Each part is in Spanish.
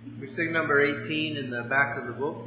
We sing number 18 in the back of the book.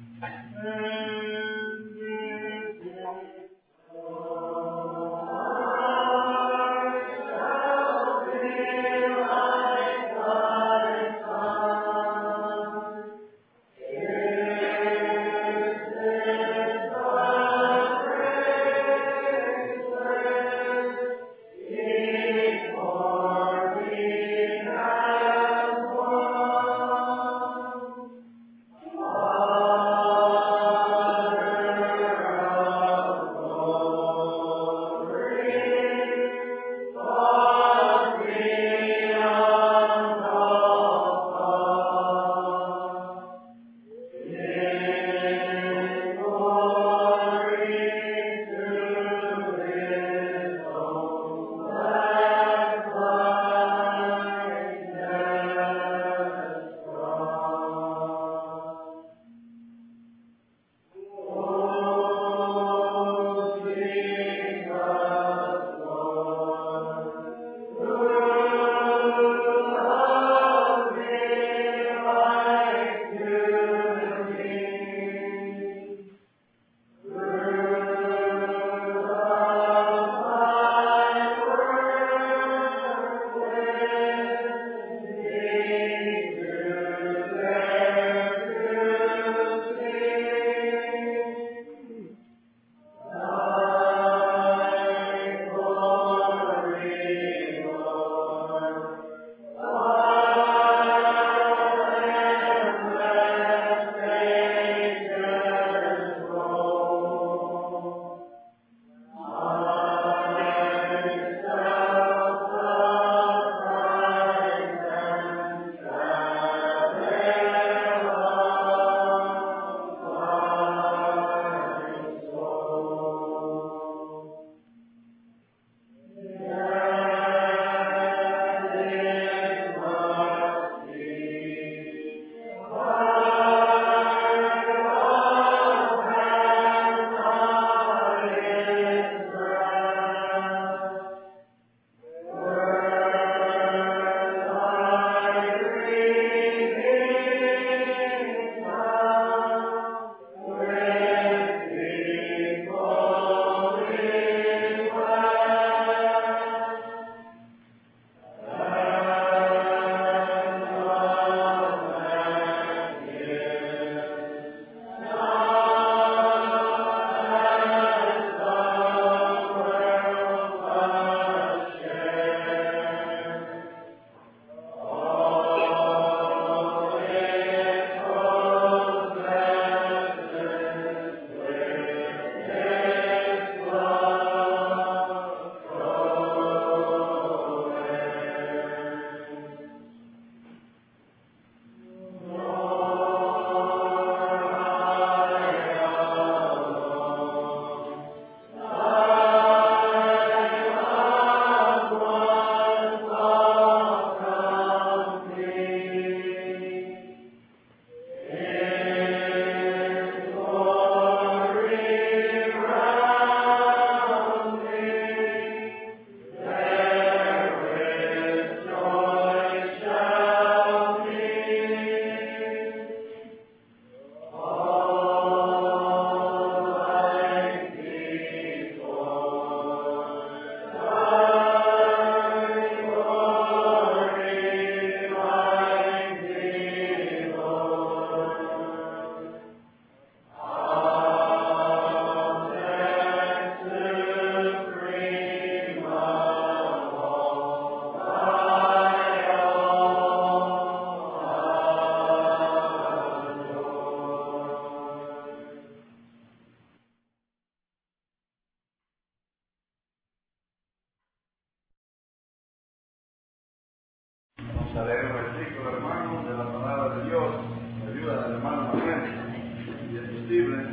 Vamos a leer un versículo, hermanos, de la palabra de Dios. La ayuda del hermano Manuel, si es posible.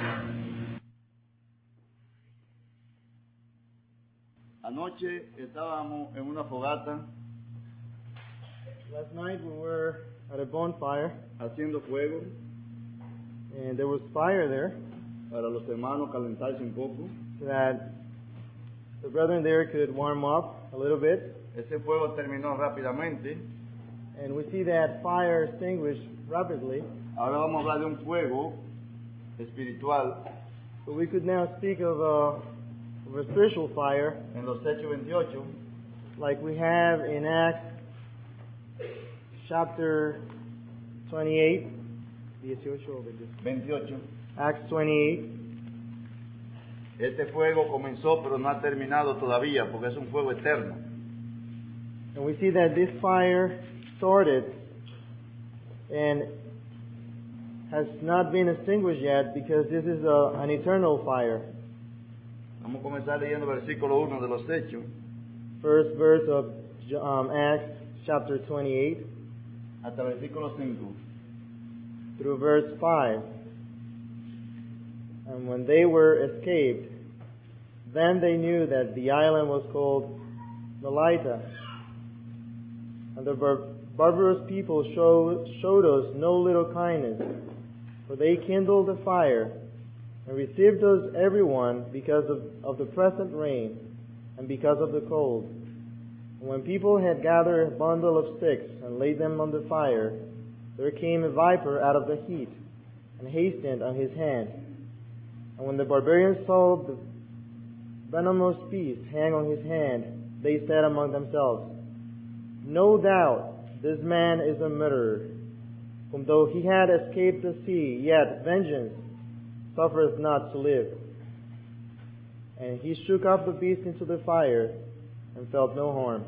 Anoche estábamos en una fogata. Last night we were at a bonfire, haciendo fuego and there was fire there, para los hermanos calentarse un poco. so that the brethren there could warm up a little bit. Ese fuego terminó rápidamente And we see that fire extinguished rapidly, Ahora vamos a hablar de un fuego espiritual but we could now speak of a spiritual fire en los Hechos 28, like we have in Acts chapter 28. 28. Acts 28. Este fuego comenzó pero no ha terminado todavía porque es un fuego eterno. And we see that this fire started and has not been extinguished yet because this is an eternal fire. Vamos a comenzar leyendo versículo 1 de los Hechos First verse of Acts chapter 28 hasta versículo 5. through verse 5. And when they were escaped, then they knew that the island was called Melita. And the barbarous people showed us no little kindness, for they kindled a fire and received us everyone because of the present rain and because of the cold. And when people had gathered a bundle of sticks and laid them on the fire, there came a viper out of the heat and hastened on his hand. And when the barbarians saw the venomous beast hang on his hand, they said among themselves, "No doubt this man is a murderer, whom though he had escaped the sea, yet vengeance suffereth not to live." And he shook up the beast into the fire and felt no harm.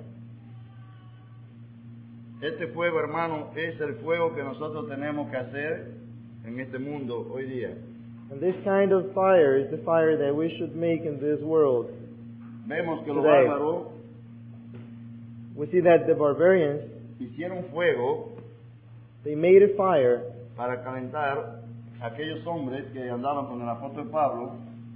Este fuego, hermano, es el fuego que nosotros tenemos que hacer en este mundo hoy día. And this kind of fire is the fire that we should make in this world. Vemos que los Today. bárbaros We see that the barbarians, hicieron fuego they made a fire para calentar a aquellos hombres que andaban con el apóstol Pablo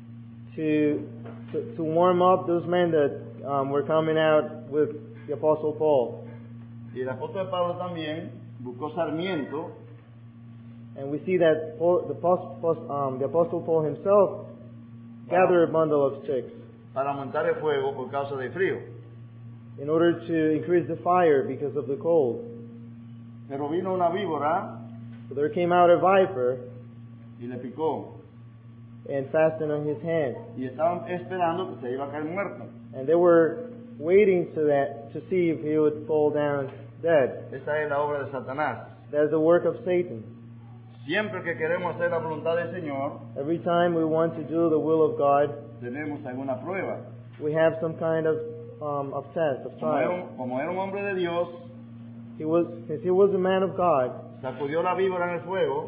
to warm up those men that were coming out with the Apostle Paul. y el apóstol Pablo también buscó sarmiento And we see that the Apostle Paul himself gathered a bundle of sticks para montar el fuego por causa del frío. in order to increase the fire because of the cold. Pero vino una víbora So there came out a viper y le picó and fastened on his hand. y estaban esperando que se iba a caer muerto. And they were waiting to see if he would fall down dead. Esa es la obra de Satanás. That's the work of Satan. Siempre que queremos hacer la voluntad del Señor, Every time we want to do the will of God, tenemos alguna prueba. we have some kind of test, of trial. Como era un hombre de Dios, Since he was a man of God, sacudió la víbora en el fuego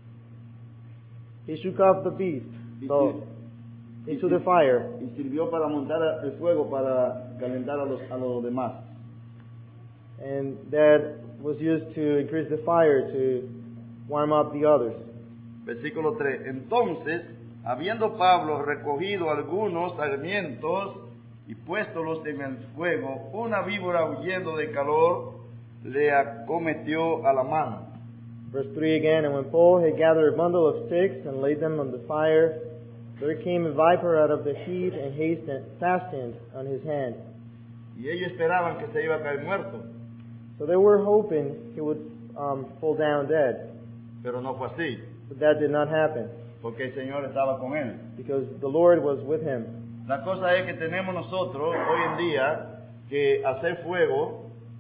he shook off the beast y, into the fire, y sirvió para montar el fuego para calentar a los demás. and that was used to increase the fire to warm up the others. Versículo 3. Entonces, habiendo Pablo recogido algunos sarmientos y puéstolos en el fuego, una víbora huyendo de calor le acometió a la mano. Verse 3 again, and when Paul had gathered a bundle of sticks and laid them on the fire, there came a viper out of the heat and fastened on his hand. Y ellos esperaban que se iba a caer muerto, So they were hoping he would fall down dead, pero no fue así, but that did not happen porque el Señor estaba con él. because the Lord was with him. La cosa es que tenemos nosotros hoy en día que hacer fuego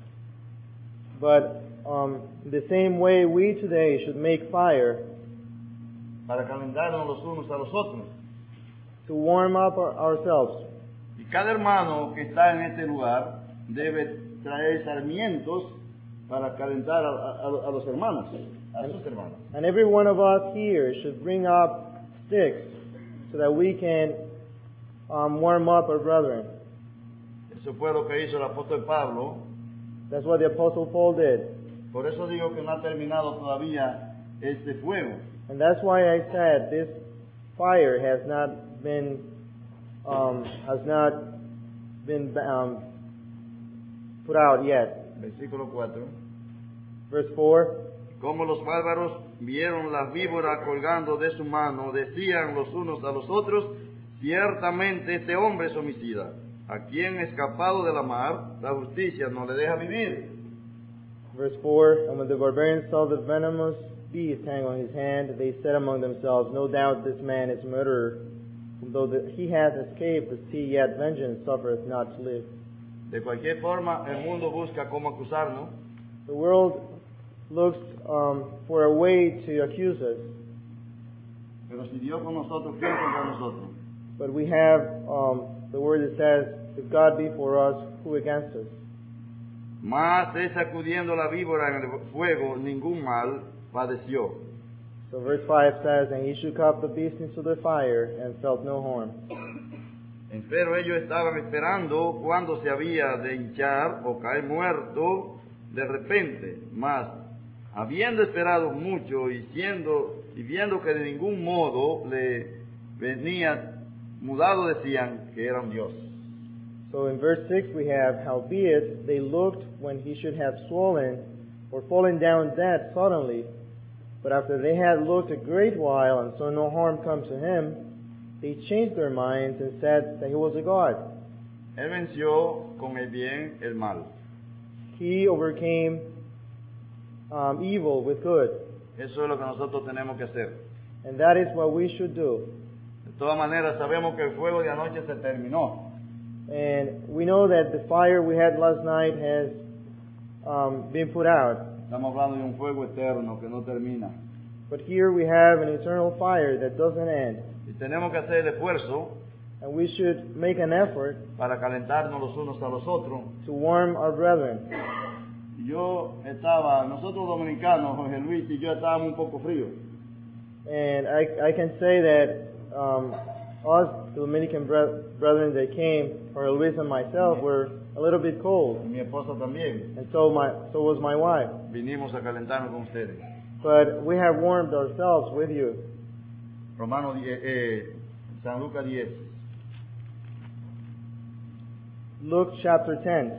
But the same way we today should make fire para calentarnos los unos a los otros. to warm up ourselves. Y cada hermano que está en este lugar debe traer sarmientos para calentar a los hermanos, a sus hermanos. And every one of us here should bring up sticks so that we can warm up our brethren. Eso fue lo que hizo el apóstol Pablo. That's what the Apostle Paul did. Por eso digo que no ha terminado todavía este fuego. And that's why I said this fire has not been put out yet. Versículo 4. Verse 4. Como los bárbaros vieron las víboras colgando de su mano, decían los unos a los otros, ciertamente este hombre es homicida, a quien escapado de la mar, la justicia no le deja vivir. Verse 4, and when the barbarians saw the venomous beast hang on his hand, they said among themselves, no doubt this man is murderer, whom though he hath escaped the sea, yet vengeance suffereth not to live. De cualquier forma, el mundo busca cómo acusarnos, The world looks for a way to accuse us, pero si Dios con nosotros, ¿quién contra nosotros? but we have the word that says, if God be for us, who against us? Mas es sacudiendo la víbora en el fuego, ningún mal padeció. So verse 5 says, and he shook up the beast into the fire and felt no harm. Pero ellos estaban esperando cuándo se había de hinchar o caer muerto de repente. Mas, habiendo esperado mucho y viendo que de ningún modo le venía mudado, decían que era un Dios. So in verse 6 we have, howbeit they looked when he should have swollen or fallen down dead suddenly, but after they had looked a great while and saw no harm come to him, they changed their minds and said that he was a god. Él venció con el bien el mal. He overcame evil with good, Eso es lo que nosotros tenemos que hacer. and that is what we should do. De todas maneras, sabemos que el fuego de anoche se terminó. And we know that the fire we had last night has been put out. Estamos hablando de un fuego eterno que no termina. But here we have an eternal fire that doesn't end. Y tenemos que hacer el esfuerzo And we should make an effort para calentarnos los unos a los otros. to warm our brethren. Nosotros dominicanos, Jorge Luis y yo estábamos un poco fríos. And I can say that us Dominican brethren that came, or Luis and myself, were a little bit Y cold. mi esposa también. And so was my wife. Vinimos a calentarnos con ustedes. But we have warmed ourselves with you. San Lucas 10. Luke chapter 10,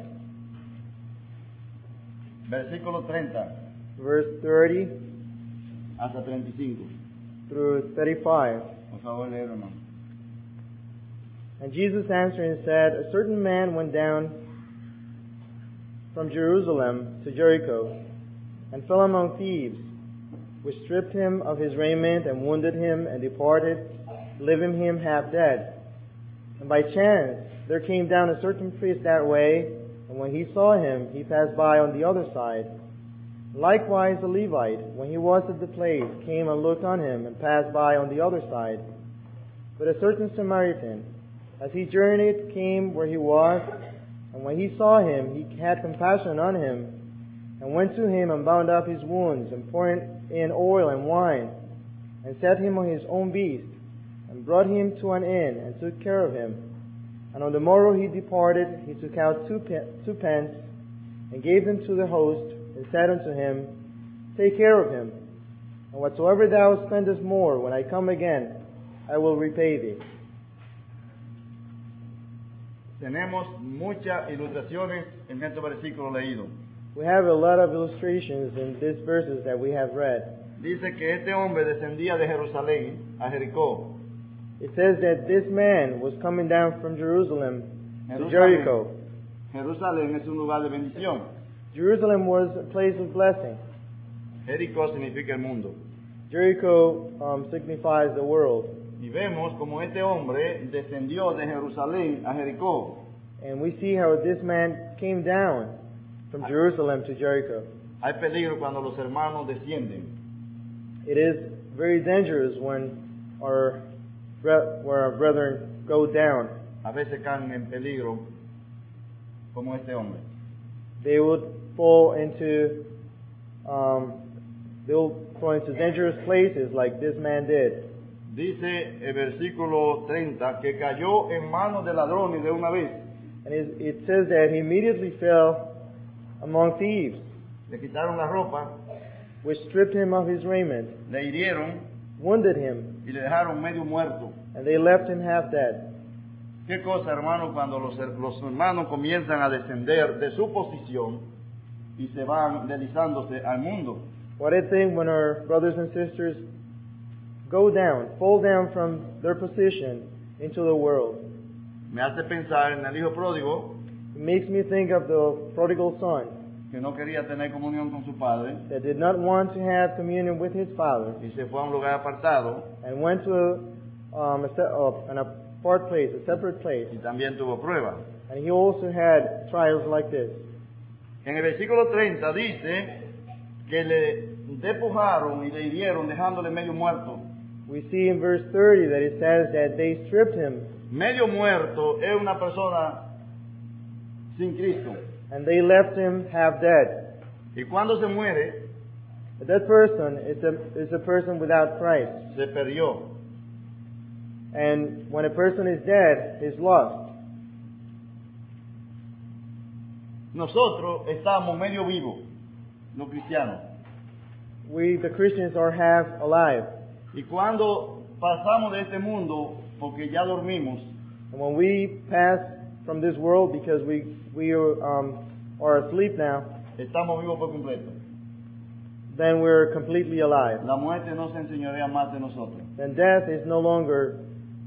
Versículo 30 verse 30 hasta 35. through 35. Por favor, leer, hermano. And Jesus answering said, a certain man went down from Jerusalem to Jericho, and fell among thieves, which stripped him of his raiment, and wounded him, and departed, leaving him half dead. And by chance there came down a certain priest that way, and when he saw him, he passed by on the other side. Likewise a Levite, when he was at the place, came and looked on him, and passed by on the other side. But a certain Samaritan, as he journeyed, came where he was, and when he saw him, he had compassion on him, and went to him and bound up his wounds, and poured in oil and wine, and set him on his own beast, and brought him to an inn, and took care of him. And on the morrow he departed, he took out two pence, and gave them to the host, and said unto him, take care of him, and whatsoever thou spendest more, when I come again, I will repay thee. Tenemos muchas ilustraciones en estos versículos leídos. We have a lot of illustrations in these verses that we have read. Dice que este hombre descendía de Jerusalén a Jericó. It says that this man was coming down from Jerusalem to Jerusalén. Jericho. Jerusalén es un lugar de bendición. Jerusalem was a place of blessing. Jericó significa el mundo. Jericho signifies the world. Y vemos como este hombre descendió de Jerusalén a Jericó. And we see how this man came down from Jerusalem to Jericho. Hay peligro cuando los hermanos descienden. It is very dangerous when our brethren go down. A veces caen en peligro como este hombre. They would fall into dangerous places like this man did. Dice el versículo 30 que cayó en manos de ladrones de una vez. And it says that he immediately fell among thieves, Le quitaron la ropa, which stripped him of his raiment, le hirieron wounded him, y le dejaron medio muerto. and they left him half dead. Qué cosa, hermano, cuando los hermanos comienzan a descender de su posición y se van deslizándose al mundo. What a thing when our brothers and sisters fall down from their position into the world. Me hace pensar en el hijo pródigo It makes me think of the prodigal son. que no quería tener comunión con su padre, that did not want to have communion with his father, y se fue a un lugar apartado, and went to an apart place, a separate place. y también tuvo pruebas. And he also had trials like this. En el versículo 30 dice que le despojaron y le hirieron dejándole medio muerto. We see in verse 30 that it says that they stripped him, Medio muerto es una persona sin Cristo. and they left him half dead. Y cuando se muere, That person is a person without Christ. se perdió. And when a person is dead, he's lost. Nosotros estamos medio vivos, los cristianos. We, the Christians, are half alive. Y cuando pasamos de este mundo, porque ya dormimos, And when we pass from this world because we are asleep now, estamos vivos por completo. then we're completely alive. La muerte no se enseñorea más de nosotros. Then death is no longer,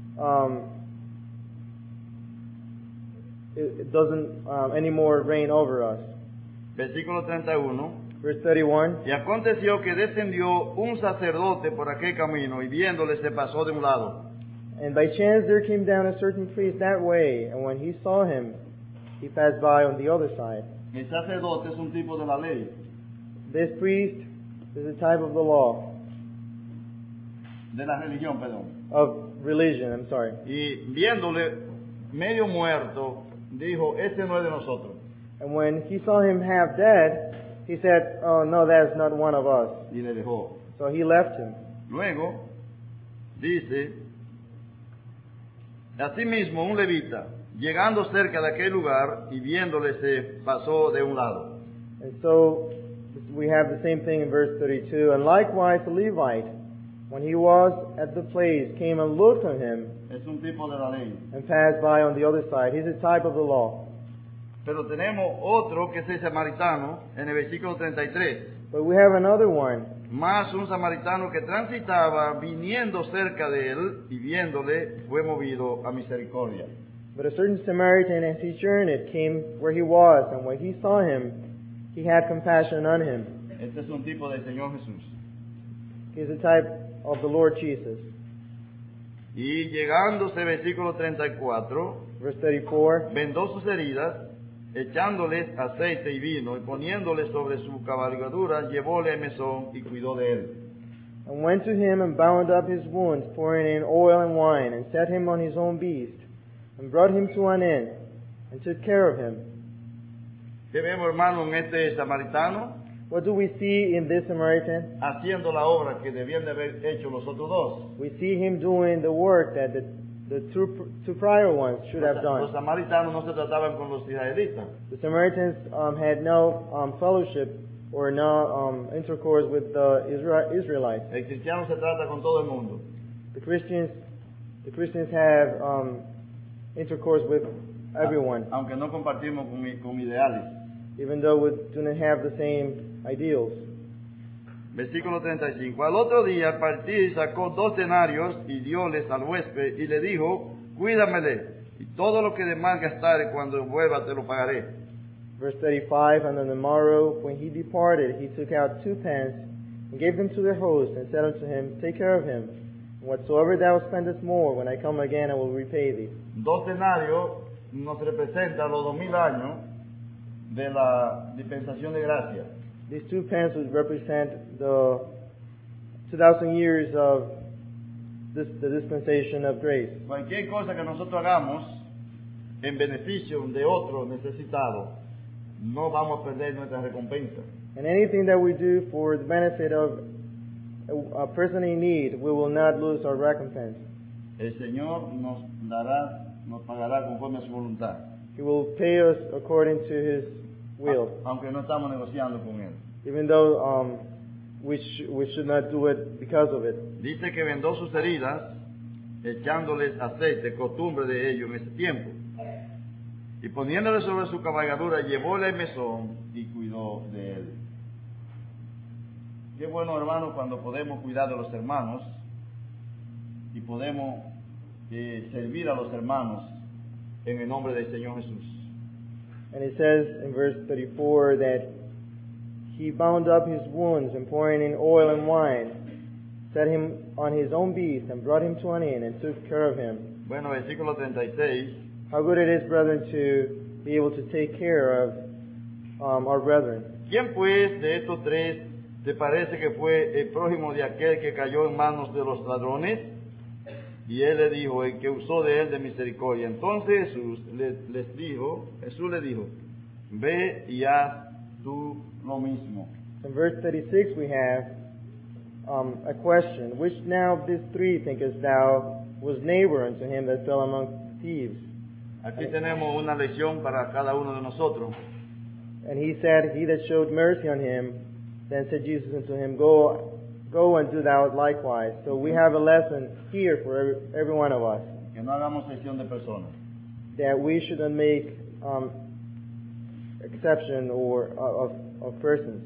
it doesn't anymore reign over us. Versículo 31. Verse 31, Y aconteció que descendió un sacerdote por aquel camino, y viéndole se pasó de un lado. and by chance there came down a certain priest that way, and when he saw him, he passed by on the other side. El sacerdote es un tipo de la ley, This priest is a type of the law, de la religión, perdón. of religion, I'm sorry. Y viéndole medio muerto, dijo, este no es de nosotros. And when he saw him half dead, he said, "Oh no, that's not one of us." Y le dejó. So he left him. Luego, dice, asimismo un levita, llegando cerca de aquel lugar y viéndole se pasó de un lado. And so we have the same thing in verse 32. And likewise a Levite, when he was at the place, came and looked on him Es un tipo de la ley. and passed by on the other side. He's a type of the law. Pero tenemos otro que es el samaritano en el versículo 33. But we have another one. Más un samaritano que transitaba viniendo cerca de él y viéndole fue movido a misericordia. But a certain Samaritan, as he journeyed, came where he was, and when he saw him, he had compassion on him. Este es un tipo del Señor Jesús. He's a type of the Lord Jesus. Y llegándose, versículo 34, Verse 34. vendó sus heridas, echándoles aceite y vino, y poniéndole sobre su cabalgadura, llevóle el mesón y cuidó de él. And went to him and bound up his wounds, pouring in oil and wine, and set him on his own beast, and brought him to an inn, and took care of him. ¿Qué vemos, hermano, en este samaritano? What do we see in this Samaritan? Haciendo la obra que debían de haber hecho los otros dos. We see him doing the work that the two prior ones should have Los done. samaritanos no se trataban con los israelitas. The Samaritans had no fellowship or no intercourse with the Israelites. El cristiano se trata con todo el mundo. The Christians have intercourse with everyone, Aunque no compartimos con ideales. even though we do not have the same ideals. Versículo 35. Al otro día al partir sacó 2 denarios y dióles al huésped y le dijo, cuídamele, y todo lo que de más gastare cuando vuelva te lo pagaré. Verse 35, and on the morrow, when he departed, he took out 2 pence, and gave them to the host, and said unto him, Take care of him, and whatsoever thou spendest more, when I come again, I will repay thee. 2 denarios nos representan los 2000 años de la dispensación de gracia. These 2 pence would represent the 2,000 years of the dispensation of grace. Cualquier cosa que nosotros hagamos en beneficio de otro necesitado, no vamos a perder nuestra recompensa. And anything that we do for the benefit of a person in need, we will not lose our recompense. El Señor nos pagará conforme a su voluntad, He will pay us according to His will, aunque no estamos negociando con Él. even though we should not do it because of it. Dice que vendó sus heridas, echándoles aceite, costumbre de ellos en ese tiempo. Y poniéndole sobre su cabalgadura, llevóle el mesón y cuidó de él. Qué bueno, hermano, cuando podemos cuidar de los hermanos y podemos servir a los hermanos en el nombre del Señor Jesús. And it says in verse 34 that he bound up his wounds, and pouring in oil and wine, set him on his own beast, and brought him to an inn, and took care of him. Bueno, versículo 36. How good it is, brethren, to be able to take care of our brethren. ¿Quién pues de estos tres te parece que fue el prójimo de aquel que cayó en manos de los ladrones? Y él le dijo, el que usó de él de misericordia. Entonces Jesús le dijo, ve y haz tú lo mismo. In verse 36 we have a question. Which now of these three thinkest thou was neighbor unto him that fell among thieves? Aquí tenemos una lección para cada uno de nosotros. And he said, he that showed mercy on him, then said Jesus unto him, Go and do thou likewise. So we have a lesson here for every one of us, Que no hagamos sección de personas. that we shouldn't make exception or of persons.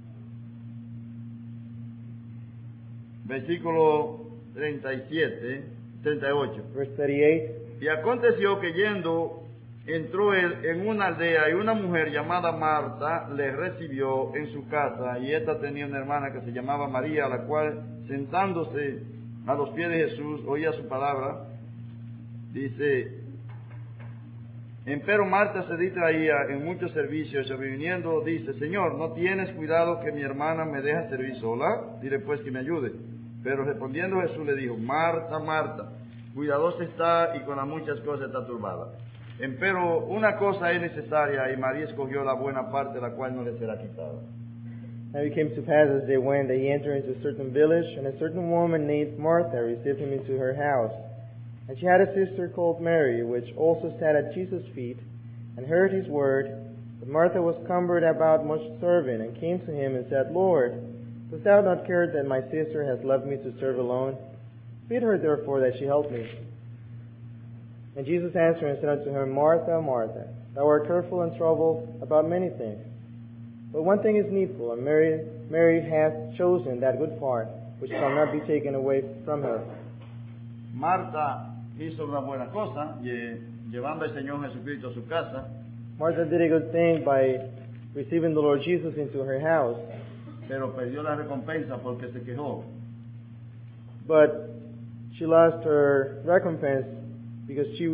Versículo 37, 38. Verse 38. Y aconteció que yendo, entró él en una aldea y una mujer llamada Marta le recibió en su casa, y ésta tenía una hermana que se llamaba María, la cual sentándose a los pies de Jesús oía su palabra. Dice, empero Marta se distraía en muchos servicios, y viniendo dice, Señor, ¿no tienes cuidado que mi hermana me deja servir sola? Dile pues que me ayude. Pero respondiendo Jesús le dijo, Marta, Marta, cuidadosa está y con las muchas cosas está turbada. Empero una cosa es necesaria, y María escogió la buena parte, la cual no le será quitada. Now it came to pass as they went, that he entered into a certain village, and a certain woman named Martha received him into her house. And she had a sister called Mary, which also sat at Jesus' feet, and heard his word. But Martha was cumbered about much serving, and came to him and said, Lord, dost thou not care that my sister has left me to serve alone? Bid her therefore that she help me. And Jesus answered and said unto her, Martha, Martha, thou art careful and troubled about many things. But one thing is needful, and Mary hath chosen that good part, which shall not be taken away from her. Marta hizo una buena cosa, llevando al Señor Jesucristo a su casa, Martha did a good thing by receiving the Lord Jesus into her house, pero perdió la recompensa porque se quejó. but she lost her recompense because she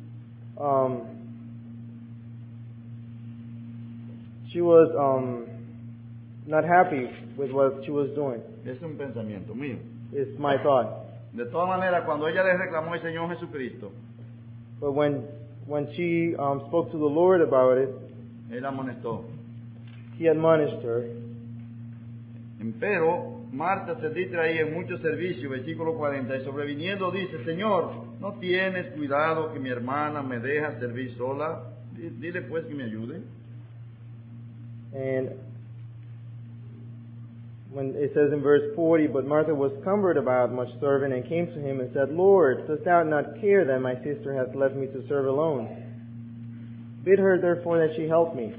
was not happy with what she was doing. Es un pensamiento mío. Is my thought. De todas maneras, cuando ella le reclamó al Señor Jesucristo, But when she spoke to the Lord about it, él amonestó. he admonished her. Empero Marta se distraía en muchos servicios, versículo 40, y sobreviniendo dice, Señor, ¿no tienes cuidado que mi hermana me deja servir sola? Dile pues que me ayude. And when it says in verse 40, but Martha was cumbered about much serving, and came to him and said, Lord, dost thou not care that my sister hath left me to serve alone? Bid her therefore that she help me.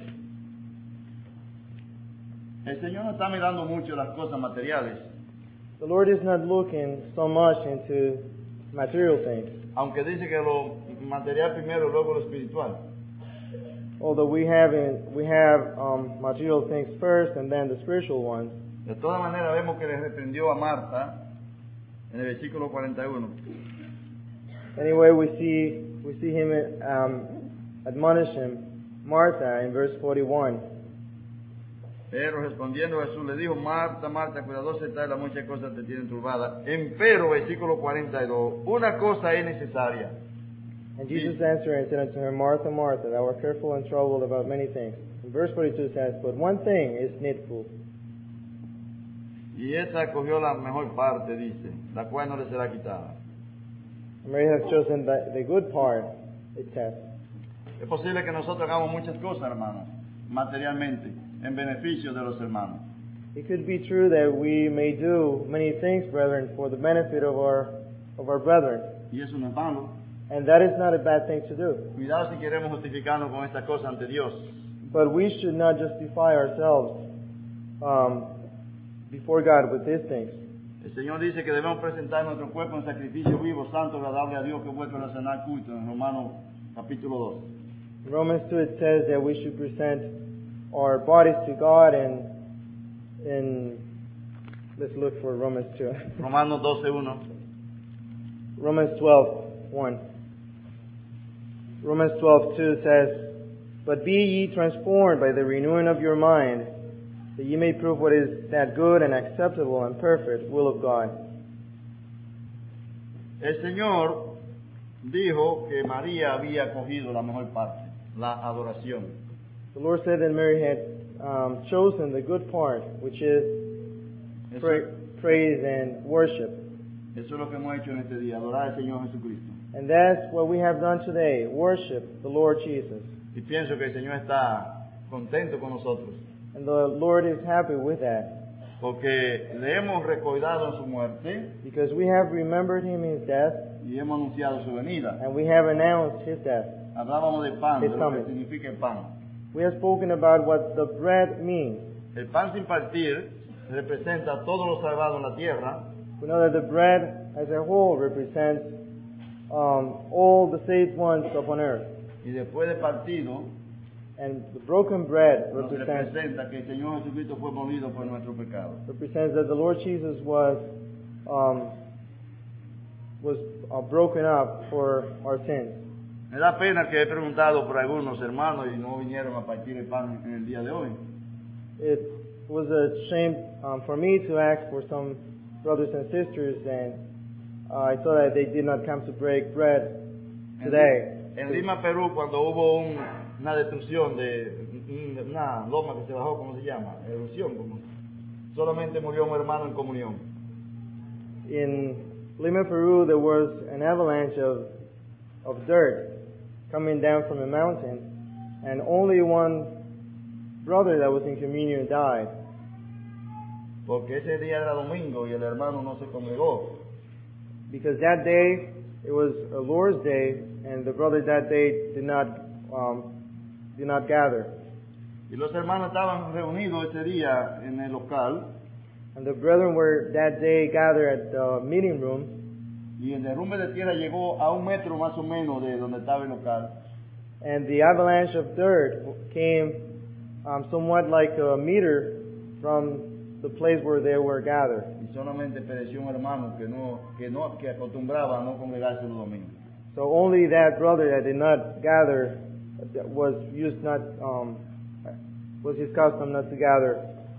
El Señor no está mirando mucho las cosas materiales, The Lord is not looking so much into material things, aunque dice que lo material primero, luego lo espiritual. although we have material things first and then the spiritual ones. De todas maneras, vemos que le reprendió a Marta en el versículo 41. Anyway, we see him admonish him, Martha, in verse 41. Pero respondiendo Jesús le dijo, Marta, Marta, cuidadosa está y las muchas cosas te tienen turbada. Empero, versículo 42, una cosa es necesaria. And Jesus answered and said unto her, Martha, Martha, thou art careful and troubled about many things. And verse 42 says, but one thing is needful. Y esa cogió la mejor parte, dice, la cual no le será quitada. And Mary has chosen the good part, it says. Es posible que nosotros hagamos muchas cosas, hermanos, materialmente, en beneficio de los hermanos. It could be true that we may do many things, brethren, for the benefit of our brethren. Y eso no es malo. And that is not a bad thing to do. Cuidado si queremos justificarnos con esta cosa ante Dios. But we should not justify ourselves before God with these things. El Señor dice que debemos presentar nuestro cuerpo en sacrificio vivo, santo, agradable a Dios, que es vuestro racional culto, en Romanos capítulo 2. In Romans 2 it says that we should present our bodies to God and let's look for Romans 2. Romanos 12:1. Romans 12:1. Romans 12:2 says, "But be ye transformed by the renewing of your mind, that ye may prove what is that good and acceptable and perfect will of God." El Señor dijo que María había cogido la mejor parte, la adoración. The Lord said that Mary had chosen the good part, which is Eso, praise and worship. eso es lo que hemos hecho en este día, adorar al Señor Jesucristo. And that's what we have done today, worship the Lord Jesus. Y pienso que el Señor está contento con nosotros, And the Lord is happy with that, porque le hemos recordado en su muerte because we have remembered Him His death, y hemos anunciado su venida. and we have announced His death. Hablábamos de pan, de His lo coming. que significa el pan. We have spoken about what the bread means. El pan sin partir representa a todos los salvados en la tierra, We know that the bread as a whole represents all the saved ones upon earth. y después de partido And the broken bread nos represents representa que el Señor Jesucristo fue molido por nuestro pecado. that the Lord Jesus was broken up for our sins. Me da pena que he preguntado por algunos hermanos y no vinieron a partir el pan en el día de hoy. It was a shame for me to ask for some brothers and sisters, and I saw that they did not come to break bread today. En Lima, Perú, cuando hubo una destrucción de una loma que se bajó, ¿cómo se llama? Erupción, como solamente murió un hermano en comunión. In Lima, Peru, there was an avalanche of dirt coming down from a mountain, and only one brother that was in communion died. Porque ese día era domingo y el hermano no se congregó. Because that day, it was a Lord's Day, and the brother that day did not gather. Y los hermanos estaban reunidos ese día en el local, And the brethren were that day gathered at the meeting room, y el derrumbe de tierra llegó a 1 metro más o menos de donde estaba el local. and the avalanche of dirt came somewhat like a meter from the place where they were gathered. Y solamente pereció un hermano que acostumbraba a no congregarse los domingos. So only that brother that did not gather, that was his custom not to gather,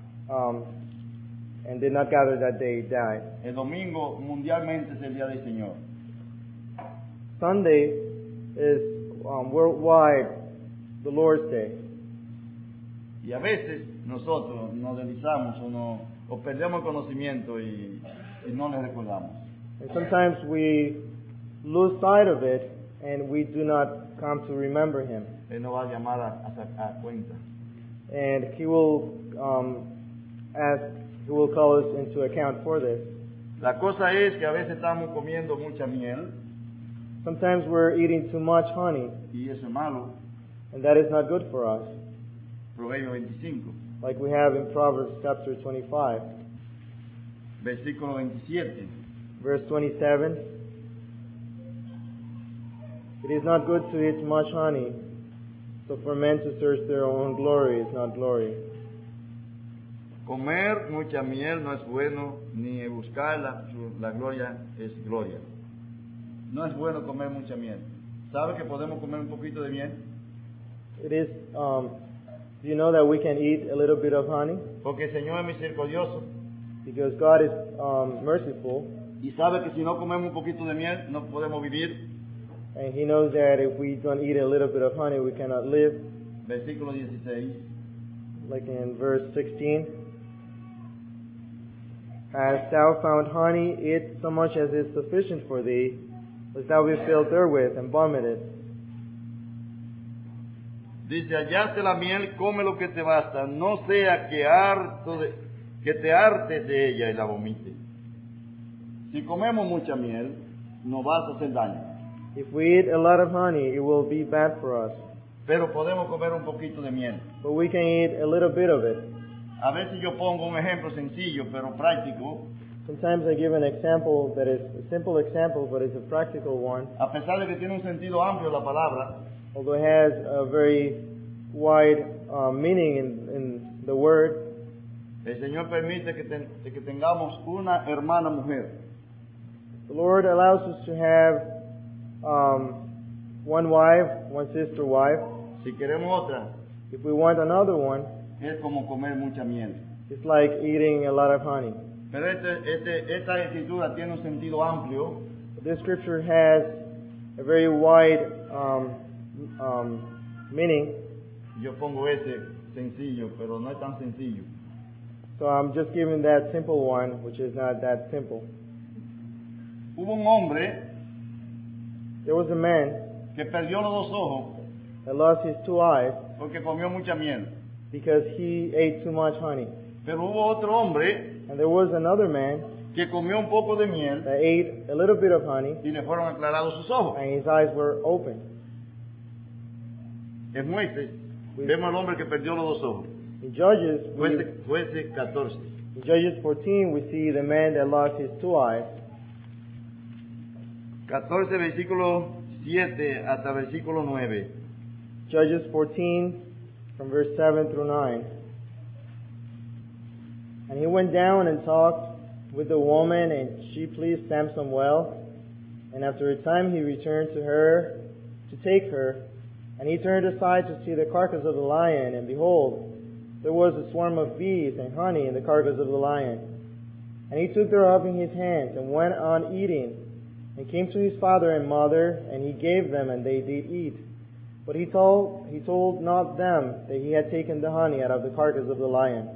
and did not gather that day, died. El domingo mundialmente es el día del Señor. Sunday is worldwide the Lord's Day. Y a veces nosotros nos deslizamos o perdemos el conocimiento y no le recordamos. And sometimes we lose sight of it, and we do not come to remember Him. Él nos va a llamar a cuenta. And He will He will call us into account for this. La cosa es que a veces estamos comiendo mucha miel Sometimes we're eating too much honey, y eso es malo. and that is not good for us. Proverbio 25, Like we have in Proverbs chapter 25, versículo 27. verse 27. It is not good to eat much honey, so for men to search their own glory is not glory. Comer mucha miel no es bueno, ni buscarla, la gloria es gloria. No es bueno comer mucha miel. ¿Sabe que podemos comer un poquito de miel? It is, do you know that we can eat a little bit of honey? Porque el Señor es misericordioso Because God is merciful, y sabe que si no comemos un poquito de miel no podemos vivir. and He knows that if we don't eat a little bit of honey, we cannot live. Versículo 16. Like in verse 16. Hast thou found honey, eat so much as is sufficient for thee, lest thou be filled therewith and vomited. Dice, hallaste la miel, come lo que te basta, no sea que te hartes de ella y la vomites. Si comemos mucha miel, nos va a hacer daño. If we eat a lot of honey, it will be bad for us. Pero podemos comer un poquito de miel. But we can eat a little bit of it. A veces yo pongo un ejemplo sencillo, pero práctico. Sometimes I give an example that is a simple example, but it's a practical one. A pesar de que tiene un sentido amplio la palabra, Although it has a very wide meaning in the word, El Señor permite que tengamos una hermana mujer. The Lord allows us to have one wife, one sister wife. Si queremos otra, If we want another one, es como comer mucha miel. it's like eating a lot of honey. Pero esta escritura tiene un sentido amplio This scripture has a very wide meaning, Yo pongo ese sencillo, pero no es tan sencillo. so I'm just giving that simple one, which is not that simple. Hubo un hombre There was a man que perdió los dos ojos that lost his two eyes porque comió mucha miel. because he ate too much honey. Pero hubo otro hombre And there was another man que comió un poco de miel that ate a little bit of honey, y le fueron aclarados sus ojos. and his eyes were opened. En Jueces vemos al hombre que perdió los dos ojos. In Judges, Jueces 14. in Judges 14, we see the man that lost his two eyes. 14 versículo 7 hasta versículo 9. Judges 14, from verse 7 through 9. And he went down and talked with the woman, and she pleased Samson well. And after a time he returned to her to take her. And he turned aside to see the carcass of the lion, and behold, there was a swarm of bees and honey in the carcass of the lion. And he took her up in his hands, and went on eating, and came to his father and mother, and he gave them, and they did eat. But he told not them that he had taken the honey out of the carcass of the lion.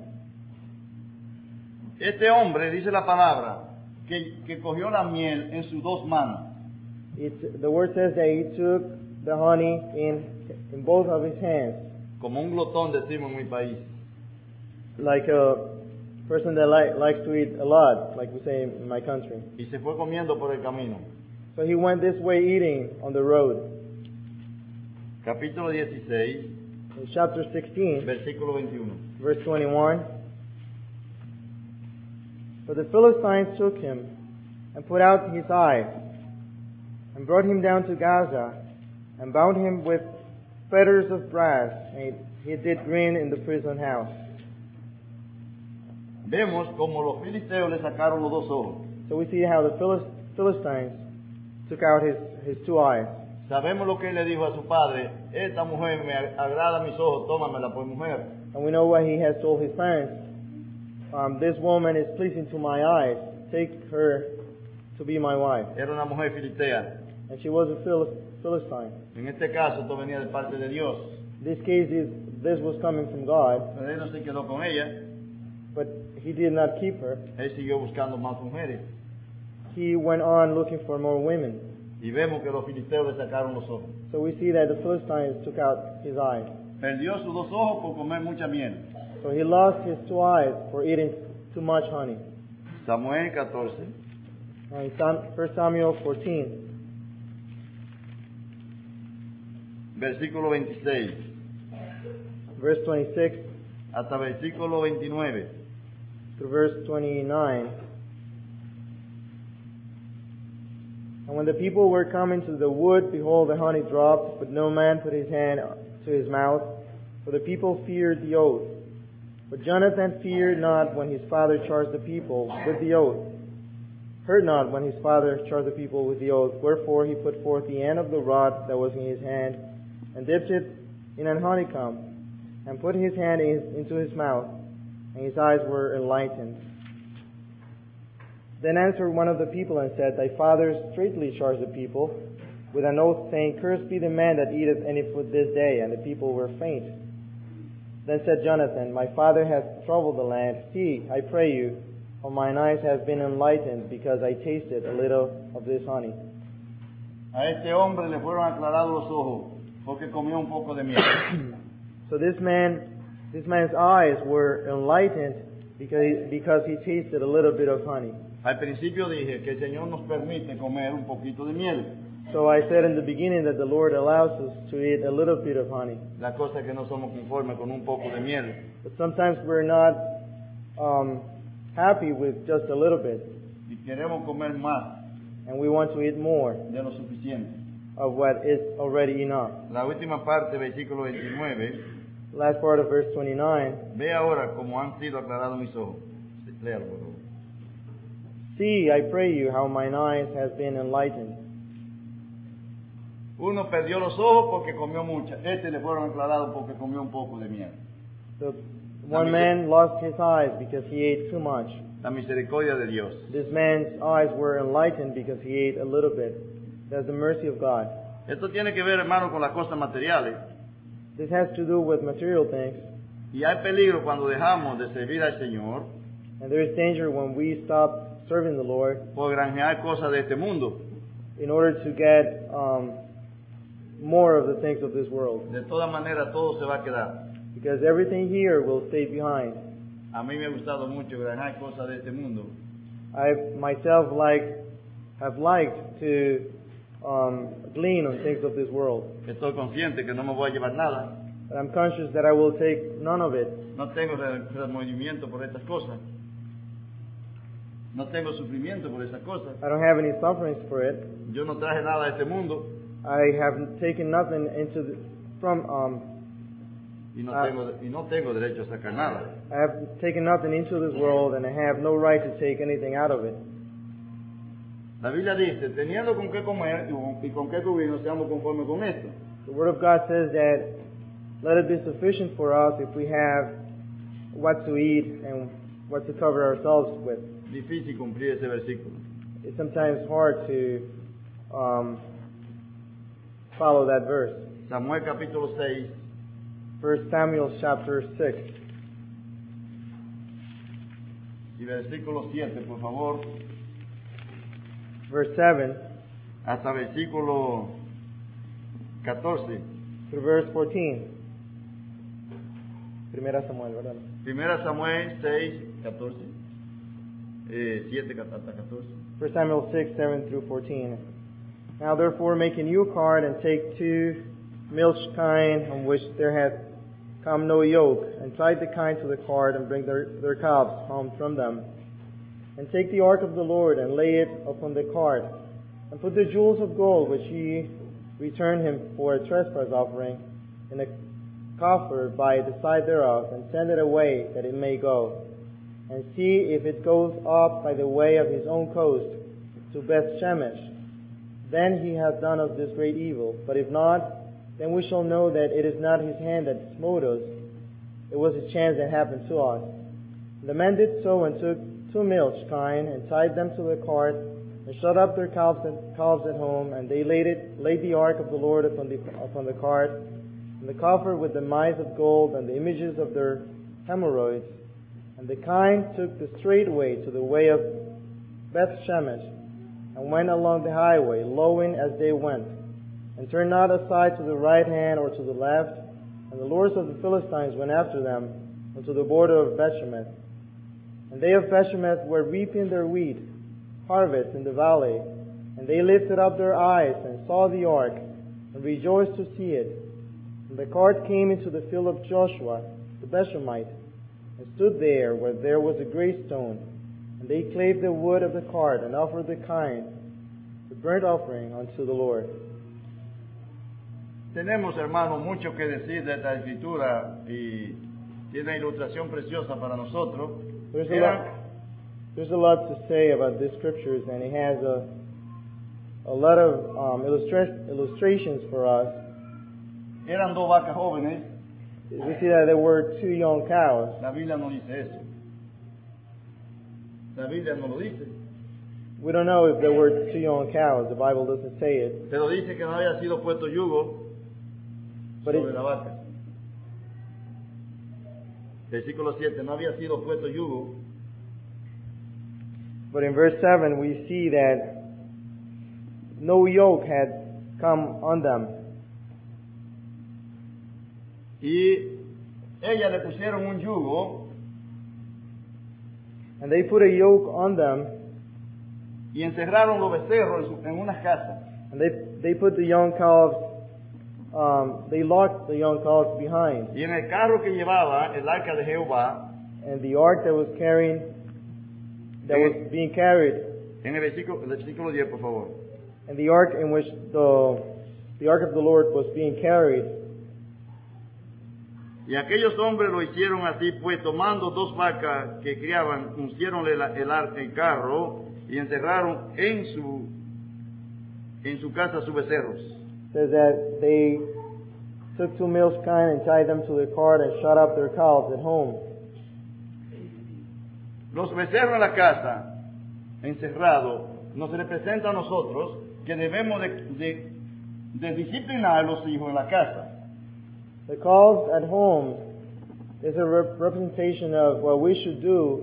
Este hombre, dice la palabra, que cogió la miel en sus dos manos. The word says that he took the honey in both of his hands, Como un glotón, decimos en mi país. like a person that likes to eat a lot, like we say in my country. Y se fue comiendo por el camino. So he went this way eating on the road. Capítulo 16, In chapter 16, versículo 21. verse 21, but the Philistines took him and put out his eyes and brought him down to Gaza and bound him with fetters of brass, and he did grin in the prison house. Vemos como los filisteos le sacaron los dos ojos. So we see how the Philistines took out his two eyes. Sabemos lo que él le dijo a su padre: esta mujer me agrada a mis ojos, tómamela por mujer. And we know what he has told his parents. This woman is pleasing to my eyes. Take her to be my wife. Era una mujer filistea. And she was a Philistine. En este caso, esto venía de parte de Dios. This case this was coming from God, Pero él no se quedó con ella. but he did not keep her. Él siguió buscando más mujeres. He went on looking for more women. Y vemos que los filisteos le sacaron los ojos. So we see that the Philistines took out his eyes. Perdió sus dos ojos por comer mucha miel. So he lost his two eyes for eating too much honey. Samuel 14, Now in 1 Samuel 14, versículo 26, verse 26 hasta versículo 29. through verse 29. And when the people were coming to the wood, behold, the honey dropped, but no man put his hand to his mouth, for the people feared the oath. But Jonathan feared not when his father charged the people with the oath, heard not when his father charged the people with the oath. Wherefore he put forth the end of the rod that was in his hand, and dipped it in an honeycomb, and put his hand into his mouth, and his eyes were enlightened. Then answered one of the people and said, Thy father straitly charged the people with an oath, saying, Cursed be the man that eateth any food this day. And the people were faint. Then said Jonathan, My father hath troubled the land. See, I pray you, for mine eyes have been enlightened, because I tasted a little of this honey. A este hombre le fueron aclarados los ojos porque comió un poco de miel. So this man's eyes were enlightened because he tasted a little bit of honey. Al principio dije que el Señor nos permite comer un poquito de miel. So I said in the beginning that the Lord allows us to eat a little bit of honey. La cosa es que no somos conformes con un poco de miel. But sometimes we're not happy with just a little bit, Y queremos comer más and we want to eat more de lo suficiente. of what is already enough. La última parte, versículo 29, last part of verse 29. Ve ahora cómo han sido aclarados mis ojos. Sí, léalo, por favor. See, I pray you, how mine eyes have been enlightened. Uno perdió los ojos porque comió mucha. Le fueron aclarados porque comió un poco de miel. The one man lost his eyes because he ate too much. La misericordia de Dios. This man's eyes were enlightened because he ate a little bit. That's the mercy of God. Esto tiene que ver, hermano, con las cosas materiales. This has to do with material things. Y hay peligro cuando dejamos de servir al Señor And there is danger when we stop serving the Lord por granjear cosas de este mundo. in order to get more of the things of this world. De todas maneras, todo se va a quedar. Because everything here will stay behind. A mí me ha gustado mucho granjear cosas de este mundo. I myself have liked to glean on things of this world. Estoy consciente que no me voy a llevar nada. But I'm conscious that I will take none of it. No tengo remordimiento por estas cosas. No tengo sufrimiento por estas cosas. I don't have any sufferings for it. Yo no traje nada de este mundo I have taken nothing y no tengo derecho a sacar nada. I have taken nothing into this world, and I have no right to take anything out of it. La Biblia dice, teniendo con qué comer y con qué cubrir, no seamos conformes con esto. The Word of God says that let it be sufficient for us if we have what to eat and what to cover ourselves with. Difícil cumplir ese versículo. It's sometimes hard to follow that verse. Samuel capítulo 6, 1 Samuel chapter 6. y versículo 7, por favor, Verse 7 hasta versículo 14. through verse 14. Primera Samuel, ¿verdad? Primera Samuel 6, 14. 7 hasta 14. 1 Samuel 6, 7 through 14. Now therefore make a new cart, and take 2 milch kine, on which there hath come no yoke, and tie the kine to the cart, and bring their calves home from them. And take the ark of the Lord, and lay it upon the cart, and put the jewels of gold which ye returned him for a trespass offering in a coffer by the side thereof, and send it away that it may go. And see if it goes up by the way of his own coast to Beth Shemesh. Then he hath done us this great evil. But if not, then we shall know that it is not his hand that smote us. It was a chance that happened to us. The men did so, and took 2 milch kine, and tied them to the cart, and shut up their calves at home. And they laid the ark of the Lord upon the cart, and the coffer with the mice of gold, and the images of their hemorrhoids. And the kine took the straight way to the way of Beth Shemesh, and went along the highway, lowing as they went, and turned not aside to the right hand or to the left. And the lords of the Philistines went after them unto the border of Bethshemesh. And they of Bethshemesh were reaping their wheat harvest in the valley. And they lifted up their eyes and saw the ark, and rejoiced to see it. And the cart came into the field of Joshua the Bethshemite, and stood there where there was a great stone. And they clave the wood of the cart, and offered the kine, the burnt offering unto the Lord. Tenemos, hermanos, mucho que decir de esta escritura y tiene una ilustración preciosa para nosotros. There's a lot to say about these scriptures, and it has a lot of illustrations for us. Eran 2 vacas jóvenes. We see that there were 2 young cows. La Biblia no dice eso. La Biblia no lo dice. We don't know if there were 2 young cows. The Bible doesn't say it. Pero dice que no había sido puesto yugo sobre la vaca. Versículo 7, no había sido puesto yugo. But in verse 7 we see that no yoke had come on them. Y ellas le pusieron un yugo. And they put a yoke on them. Y encerraron los becerros en unas casas. And they put the young calves, they locked the young calves behind. Y en el carro que llevaba el arca de Jehová, and the ark that was being carried, en el versículo 10, por favor. And the ark in which the ark of the Lord was being carried, Y aquellos hombres lo hicieron así, pues tomando 2 vacas que criaban, unciéronle el carro y encerraron en su casa sus becerros. It says that they took 2 male kine and tied them to the cart and shut up their cows at home. Los becerros en la casa, encerrados, nos representa a nosotros que debemos de disciplinar a los hijos en la casa. The calves at home is a representation of what we should do,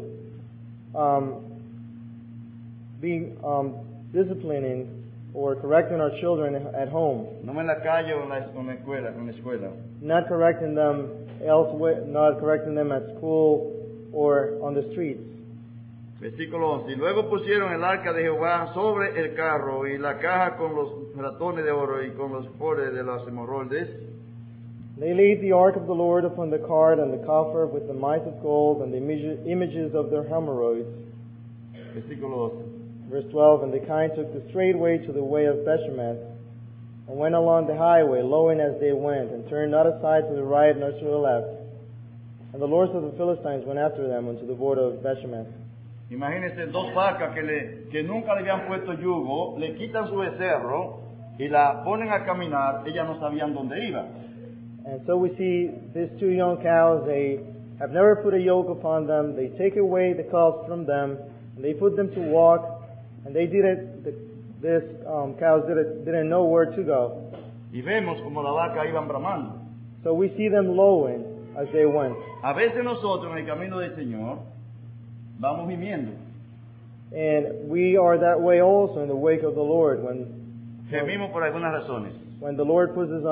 disciplining or correcting our children at home. No en la calle o en la escuela. Not correcting them elsewhere, not correcting them at school or on the streets. Versículo 11. Y luego pusieron el arca de Jehová sobre el carro y la caja con los ratones de oro y con los poles de los hemorroides. They laid the ark of the Lord upon the cart and the coffer with the mice of gold and the images of their hemorrhoids. Versículo 12. Verse 12, and the kine took the straight way to the way of Bethshemesh, and went along the highway, lowing as they went, and turned not aside to the right nor to the left. And the lords of the Philistines went after them unto the border of Bethshemesh. Imagínense 2 vacas que nunca le habían puesto yugo, le quitan su becerro y la ponen a caminar, ellas no sabían dónde iba. And so we see these 2 young cows, they have never put a yoke upon them, they take away the calves from them, and they put them to walk, and they did it, these cows didn't know where to go. Y vemos como la vaca iban bramando. So we see them lowing as they went. A veces nosotros en el camino del Señor vamos gimiendo. And we are that way also in the wake of the Lord. Gemimos por algunas razones. When the Lord puts us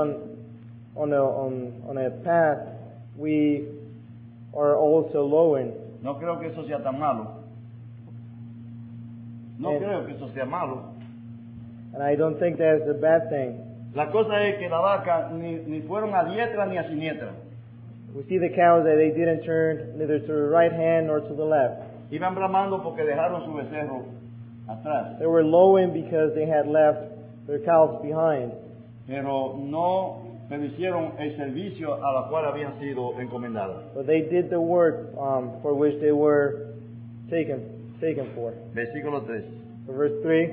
on a path, we are also lowing. No creo que eso sea tan malo. No And- creo que eso sea malo. And I don't think that's a bad thing. La cosa es que la vaca ni fueron a diestra ni a siniestra. We see the cows that they didn't turn neither to the right hand nor to the left. Iban bramando porque dejaron su becerro atrás. They were lowing because they had left their cows behind. Pero pero hicieron el servicio a la cual habían sido encomendadas. But they did the work for which they were taken for. Versículo 3. Verse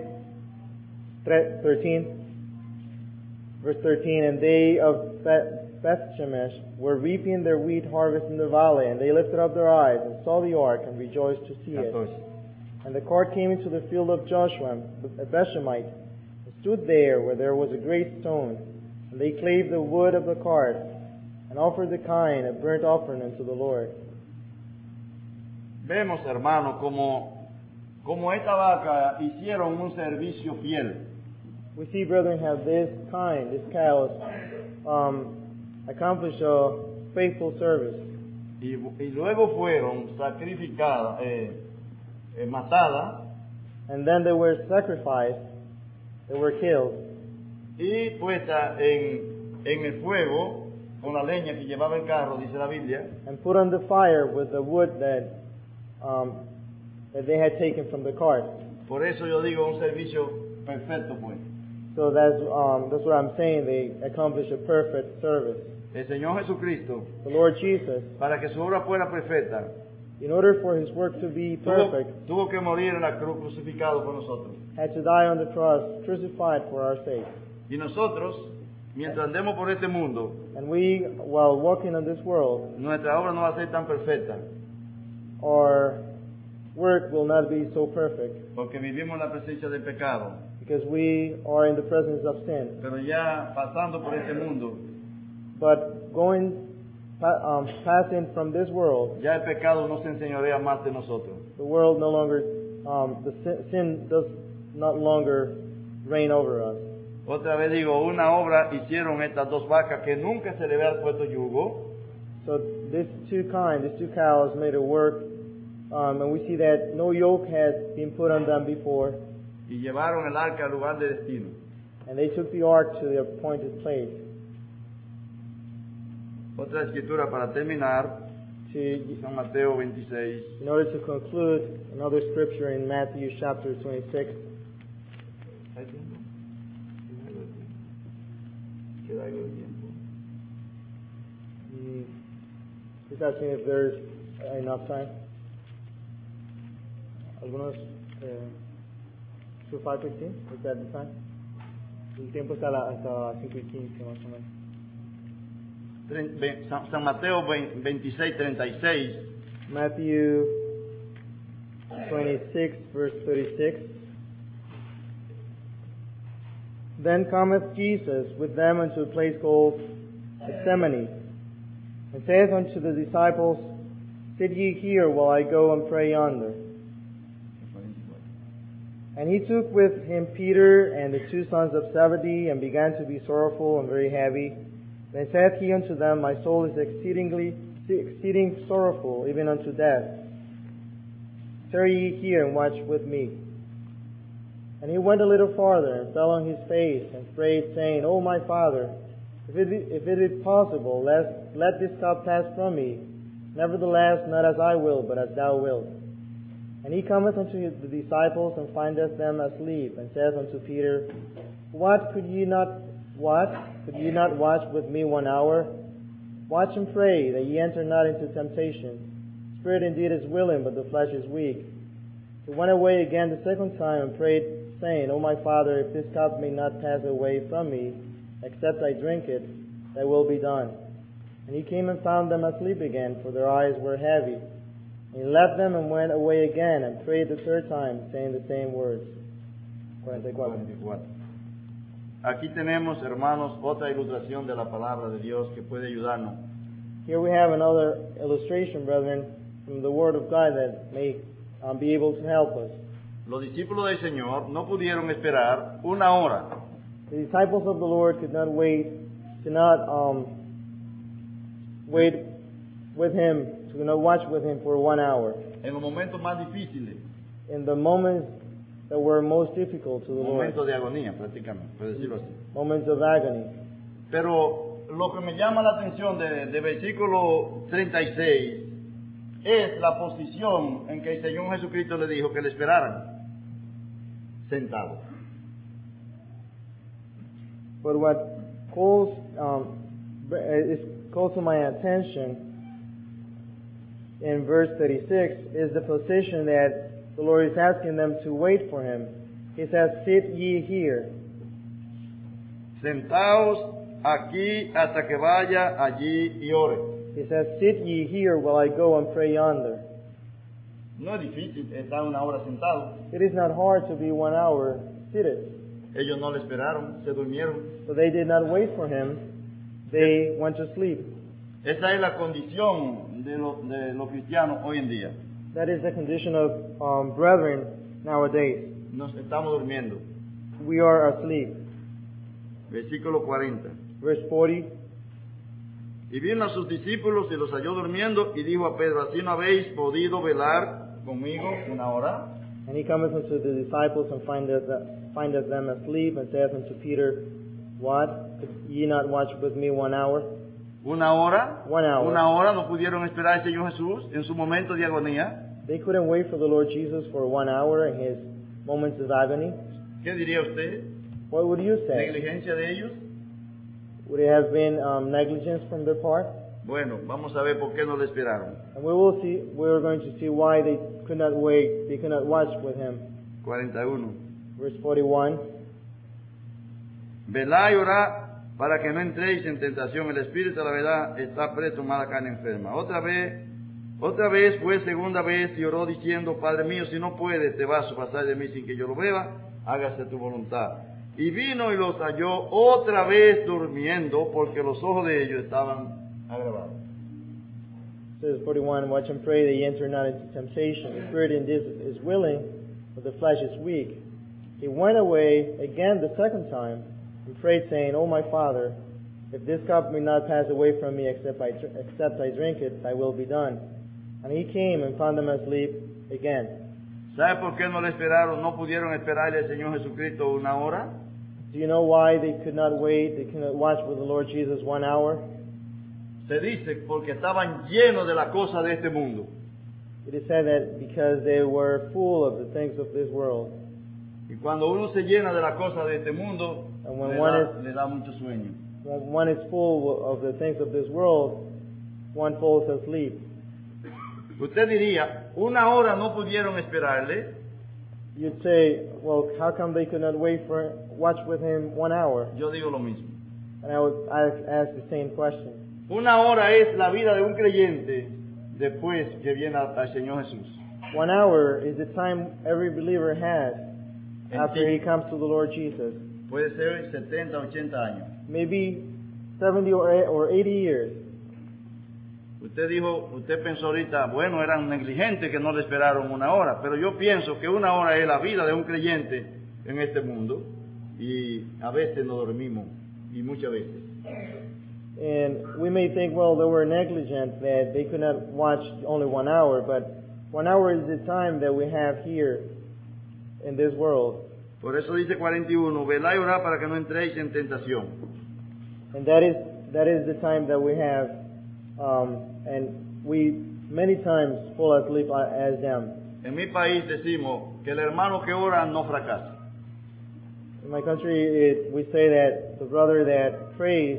13. Verse 13, and they of Bethshemesh were reaping their wheat harvest in the valley, and they lifted up their eyes and saw the ark and rejoiced to see it. 14. And the cart came into the field of Joshua, a Bethshemite, and stood there where there was a great stone. And they clave the wood of the cart, and offered the kine a burnt offering unto the Lord. Vemos, hermano, como esta vaca hicieron un servicio fiel. We see, brethren, how these cows, accomplish a faithful service. Y luego fueron sacrificadas, matadas, And then they were sacrificed, they were killed, y puesta en el fuego con la leña que llevaba el carro, dice la Biblia, and put on the fire with the wood that they had taken from the cart. por eso yo digo un servicio perfecto, pues. So that's what I'm saying. They accomplish a perfect service. El Señor Jesucristo, The Lord Jesus, para que su obra fuera perfecta, in order for His work to be perfect, tuvo que morir en la cruz crucificado por nosotros. had to die on the cross, crucified for our sake. Y nosotros, mientras andemos por este mundo, And we, while walking on this world, nuestra obra no va a ser tan perfecta, our work will not be so perfect, porque vivimos en la presencia del pecado. because we are in the presence of sin. Pero ya pasando por este mundo, But passing from this world, ya el pecado no se enseñorea más de nosotros. the world no longer, sin does not longer reign over us. Otra vez digo, una obra hicieron estas 2 vacas que nunca se le había puesto yugo, So these two cows made a work, and we see that no yoke had been put on them before, y llevaron el arca al lugar de destino. and they took the ark to the appointed place. Otra escritura para terminar, San Mateo 26. In order to conclude, another scripture in Matthew chapter 26. ¿Hay tiempo? Queda algo de tiempo. He's asking if there's enough time. Algunos, to 5:15, is that the time? El tiempo está hasta 5:15 más o menos. San Mateo 26:36. Matthew 26, verse 36. Then cometh Jesus with them unto a place called Gethsemane, and saith unto the disciples, Sit ye here while I go and pray yonder. And he took with him Peter and the two sons of Zebedee, and began to be sorrowful and very heavy. Then saith he unto them, My soul is exceeding sorrowful, even unto death. Tarry ye here and watch with me. And he went a little farther, and fell on his face, and prayed, saying, O my Father, if it be possible, let this cup pass from me. Nevertheless, not as I will, but as thou wilt. And he cometh unto the disciples, and findeth them asleep, and saith unto Peter, What, could ye not watch with me 1 hour? Watch and pray, that ye enter not into temptation. Spirit indeed is willing, but the flesh is weak. He went away again the second time, and prayed, saying, O my Father, if this cup may not pass away from me, except I drink it, thy will be done. And he came and found them asleep again, for their eyes were heavy. And he left them and went away again, and prayed the third time, saying the same words. 44. Aquí tenemos, hermanos, otra ilustración de la palabra de Dios que puede ayudarnos. Here we have another illustration, brethren, from the Word of God that may be able to help us. Los discípulos del Señor no pudieron esperar 1 hora. The disciples of the Lord could not wait with Him, to not watch with Him for 1 hour. En los momentos más difíciles. In the moments that were most difficult to the Lord. Momentos de agonía, prácticamente, por decirlo así. Moments of agony. Pero lo que me llama la atención de versículo 36 es la posición en que el Señor Jesucristo le dijo que le esperaran, sentado. But what calls to my attention in verse 36 is the position that the Lord is asking them to wait for Him. He says, Sit ye here. Sentaos aquí hasta que vaya allí y ore. He says, Sit ye here while I go and pray yonder. No es difícil estar 1 hora sentado. It is not hard to be 1 hour seated. Ellos no le esperaron, se durmieron. So they did not wait for Him. They went to sleep. Esa es la condición de los cristianos hoy en día. That is the condition of brethren nowadays. Nos estamos durmiendo. We are asleep. Versículo 40. Verse 40. Y vino a sus discípulos y los halló durmiendo y dijo a Pedro, ¿así no habéis podido velar conmigo 1 hora? And he cometh unto the disciples and findeth them asleep, and saith unto Peter, What? Could ye not watch with me 1 hour? 1 hora. 1 hour. 1 hora no pudieron esperar al Señor Jesús en su momento de agonía. They couldn't wait for the Lord Jesus for 1 hour in His moments of agony. ¿Qué diría usted? What would you say? ¿Negligencia de ellos? Would it have been negligence from their part? Bueno, vamos a ver por qué no le esperaron. And we're going to see why they could not wait, they could not watch with Him. 41. Verse 41. Velá y orá para que no entréis en tentación. El espíritu de la verdad está preso, mala carne enferma. Otra vez fue segunda vez y oró diciendo, Padre mío, si no puedes, te vas a pasar de mí sin que yo lo beba, hágase tu voluntad. Y vino y los halló otra vez durmiendo, porque los ojos de ellos estaban agravados. Says 41, Watch and pray that ye enter not into temptation. The spirit indeed is willing, but the flesh is weak. He went away again the second time, and prayed, saying, O my Father, if this cup may not pass away from me except I drink it, thy will be done. And he came and found them asleep again. ¿Sabe por qué no le esperaron? No pudieron esperarle al Señor Jesucristo 1 hora. Do you know why they could not wait? They could not watch with the Lord Jesus 1 hour? Se dice porque estaban llenos de la cosa de este mundo. It is said that because they were full of the things of this world. Y cuando uno se llena de la cosa de este mundo, And when le da mucho sueño. one is full of the things of this world, one falls asleep. Usted diría, 1 hora no pudieron esperarle. You'd say, well, how come they could not watch with him 1 hour? Yo digo lo mismo. And I would ask the same question. 1 hora es la vida de un creyente después que viene al Señor Jesús. 1 hour is the time every believer has after he comes to the Lord Jesus. Puede ser 70, 80 años. Maybe 70 or 80 years. Usted pensó ahorita, bueno, eran negligentes que no le esperaron 1 hora, pero yo pienso que 1 hora es la vida de un creyente en este mundo y a veces no dormimos, y muchas veces. And we may think, well, they were negligent, that they could not watch only 1 hour, but 1 hour is the time that we have here in this world. Por eso dice 41, velad y orad para que no entréis en tentación. And that is the time that we have, and we many times fall asleep as them. En mi país decimos que el hermano que ora no fracasa. In my country, we say that the brother that prays,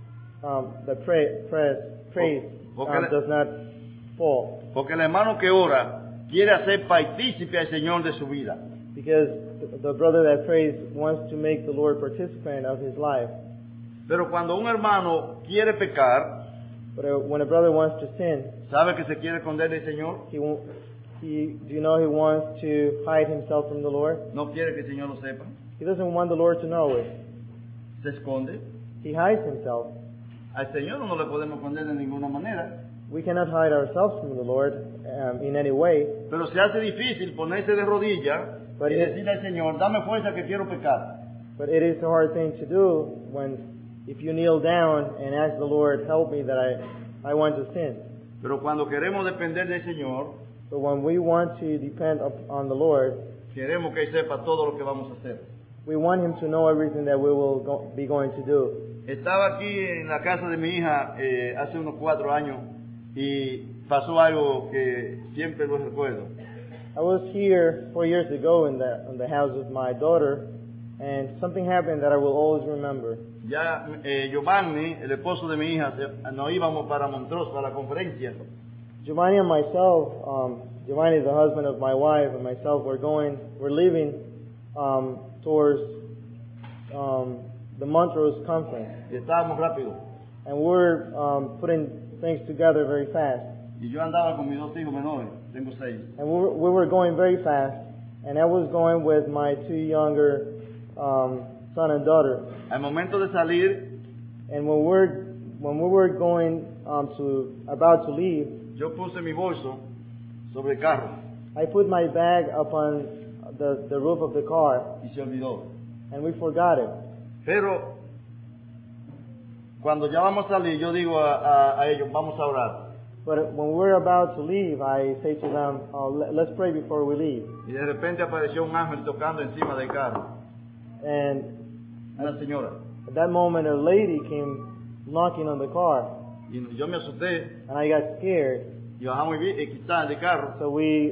does not fall. Porque el hermano que ora quiere hacer partícipe al Señor de su vida. Because the brother that prays wants to make the Lord participant of his life. Pero cuando un hermano quiere pecar, But when a brother wants to sin, ¿sabe que se quiere esconder del Señor? do you know he wants to hide himself from the Lord? No quiere que el Señor lo sepa. He doesn't want the Lord to know it. Se esconde. He hides himself. Al Señor no le podemos esconder de ninguna manera. We cannot hide ourselves from the Lord in any way. Pero se hace difícil ponerse de rodillas y decirle al Señor, dame fuerza que quiero pecar. But it is a hard thing to do if you kneel down and ask the Lord, help me that I want to sin. Pero cuando queremos depender del Señor, But when we want to depend on the Lord, queremos que Él sepa todo lo que vamos a hacer. we want Him to know everything that we will be going to do. Estaba aquí en la casa de mi hija hace unos 4 años y pasó algo que siempre lo recuerdo. I was here 4 years ago in the house of my daughter, and something happened that I will always remember. Ya Giovanni, el esposo de mi hija, nos íbamos para Montrose para la conferencia. Giovanni and myself, Giovanni, the husband of my wife, and myself, we're leaving towards the Montrose conference. Y estábamos rápido. And we're putting things together very fast. Y yo andaba con mis 2 hijos menores, tengo 6. And we were going very fast, and I was going with my 2 younger son and daughter. Al momento de salir, And when we were going about to leave, yo puse mi bolso sobre el carro I put my bag up on the roof of the car, y se olvidó. and we forgot it. Pero cuando ya vamos a salir, yo digo a ellos, vamos a orar. But when we're about to leave, I say to them, let's pray before we leave. Y de repente apareció un ángel tocando encima del carro. And Una señora. at that moment, a lady came knocking on the car, Y yo me asusté and I got scared. y bajamos quizás del carro. So we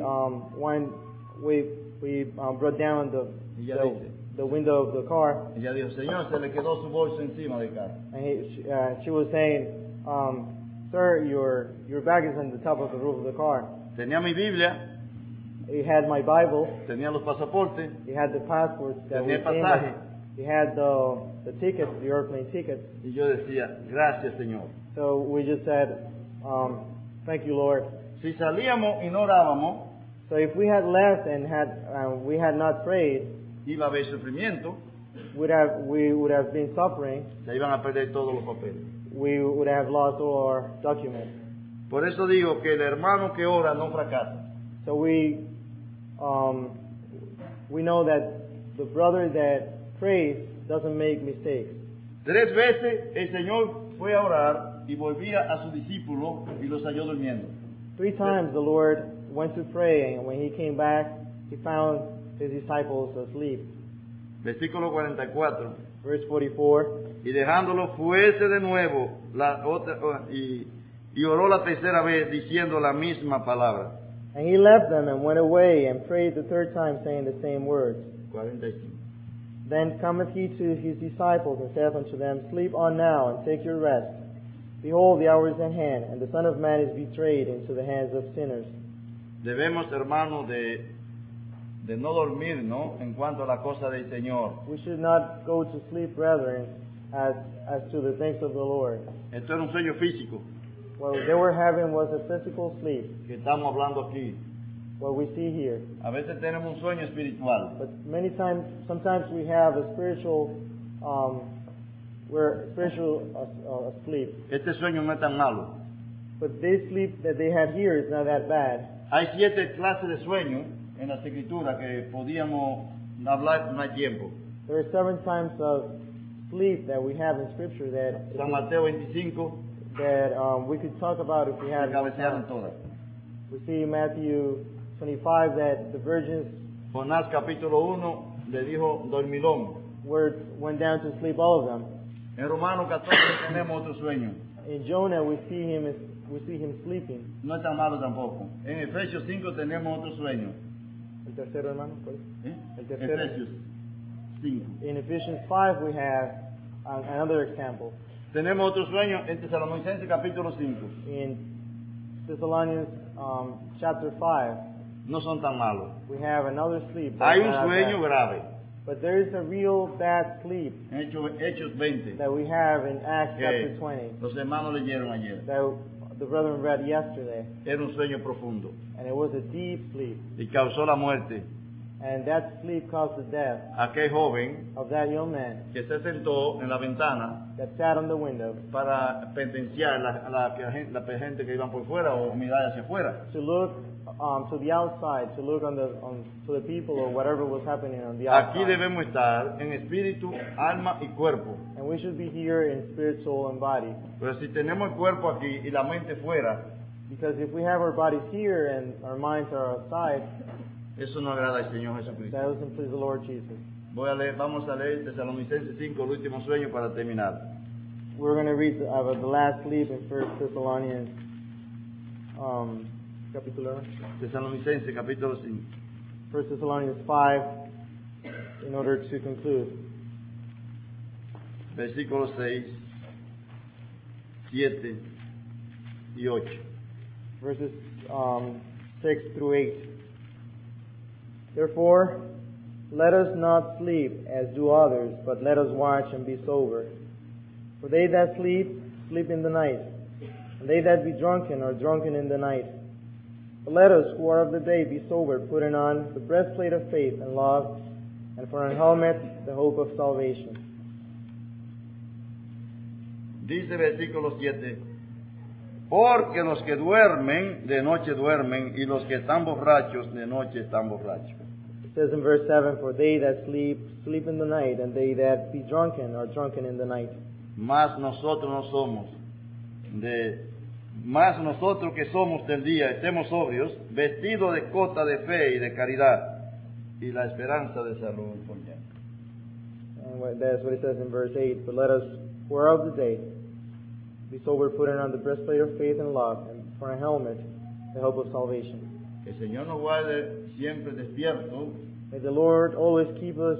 brought down Y ella dice, the window of the car, y ella dijo, Señor, se le quedó su bolso encima del carro. and she was saying, "Sir, your bag is on the top of the roof of the car." Tenía mi Biblia, He had my Bible. tenía los pasaportes, He had the passports that we tenía el came pasaje. with. He had the tickets, the airplane tickets. Y yo decía, gracias, Señor. So we just said, "Thank you, Lord." Si salíamos y no orábamos, So if we had left and we had not prayed, iba a haber sufrimiento, we would have been suffering. se iban a perder todos los papeles. We would have lost all our documents. Por eso digo que el hermano que ora no fracasa. So we know that the brother that prays doesn't make mistakes. 3 veces el Señor fue a orar y volvía a sus discípulos y los halló durmiendo. 3 times the Lord went to pray, and when he came back, he found his disciples asleep. Versículo 44. Verse 44. Y dejándolo fuese de nuevo y oró la 3ª vez diciendo la misma palabra. And he left them and went away and prayed the 3rd time, saying the same words. 45. Then cometh he to his disciples and saith unto them, Sleep on now and take your rest. Behold, the hour is at hand, and the Son of Man is betrayed into the hands of sinners. Debemos, hermanos, de no dormir, ¿no? En cuanto a la cosa del Señor. We should not go to sleep, brethren, as to the things of the Lord. Esto era un sueño físico What they were having was a physical sleep, que estamos hablando aquí. what we see here. A veces tenemos un sueño espiritual. But sometimes we have a spiritual, sleep. Este sueño no es tan malo. But this sleep that they had here is not that bad. Hay 7 clases de sueño en las escrituras que podíamos hablar, no hay tiempo. There are 7 types of sleep that we have in Scripture San Mateo 25, that we could talk about if we se had cabecearon time. todas. We see in Matthew 25 that the virgins Jonás capítulo 1 le dijo dormilón. went down to sleep, all of them. En Romanos 14 tenemos otro sueño. In Jonah, we see him sleeping. No es tan malo tampoco. En Efesios 5 tenemos otro sueño. El tercero, hermano, ¿cuál es? ¿Eh? El tercero. Efesios 5. In Ephesians 5, we have another example. Tenemos otro sueño en Tesalonicenses capítulo 5. In Thessalonians chapter 5, No son tan malos. we have another sleep. Hay un that's not sueño bad. grave. But there is a real bad sleep En Hechos 20. that we have in Acts chapter Que 20 los hermanos leyeron ayer. that the brethren read yesterday. Era un sueño profundo. And it was a deep sleep. Y causó la muerte. And that sleep caused the death Aquel joven of that young man que se sentó en la ventana that sat on the window para pentenciar la gente que iban por fuera o mirar hacia afuera. to look to the outside, to look to the people or whatever was happening on the Aquí outside. debemos estar en espíritu, alma y cuerpo. And we should be here in spirit, soul, and body. Pero si tenemos el cuerpo aquí y la mente fuera, Because if we have our bodies here and our minds are outside, eso no agrada al Señor Jesucristo. that doesn't please the Lord Jesus. Vamos a leer Tesalonicenses 5, el último sueño para terminar. We're going to read the last sleep in 1 Thessalonians capítulo Tesalonicenses capítulo 5. 1 Thessalonians 5 in order to conclude. Versículos 6, 7 y 8. Verses 6 through 8. Therefore, let us not sleep as do others, but let us watch and be sober. For they that sleep, sleep in the night, and they that be drunken are drunken in the night. But let us, who are of the day, be sober, putting on the breastplate of faith and love, and for an helmet, the hope of salvation. Dice versículo 7, porque los que duermen, de noche duermen, y los que están borrachos, de noche están borrachos. It says in verse 7, for they that sleep, sleep in the night, and they that be drunken are drunken in the night. Mas nosotros no somos más nosotros que somos del día, estemos sobrios, vestidos de cota de fe y de caridad, y la esperanza de salud. And that's what it says in verse 8. But let us, who are of the day, be sober, putting on the breastplate of faith and love, and for a helmet, the hope of salvation. Que el Señor nos guarde siempre despiertos, May the Lord always keep us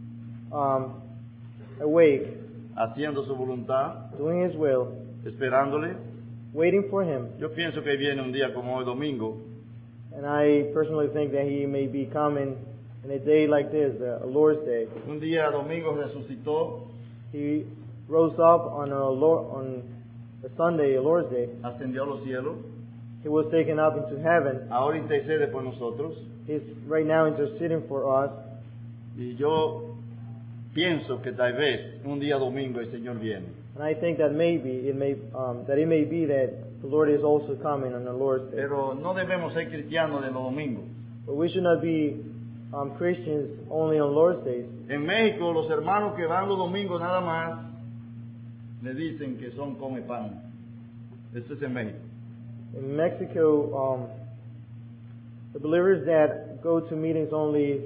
awake, haciendo su voluntad, doing His will, esperándole. waiting for Him. Yo pienso que viene un día como hoy, domingo, And I personally think that He may be coming in a day like this, a Lord's Day. un día domingo resucitó, He rose up on a Sunday, a Lord's Day. ascendió a los cielos, He was taken up into heaven. ahora intercede por nosotros, He's right now interceding for us. y yo pienso que tal vez un día domingo el Señor viene. And I think that maybe it may be that the Lord is also coming on the Lord's Day. Pero no debemos ser cristianos de los domingos. But we should not be Christians only on Lord's days. En México, los hermanos que van los domingos nada más, le dicen que son come pan. Eso es en México. In Mexico, the believers that go to meetings only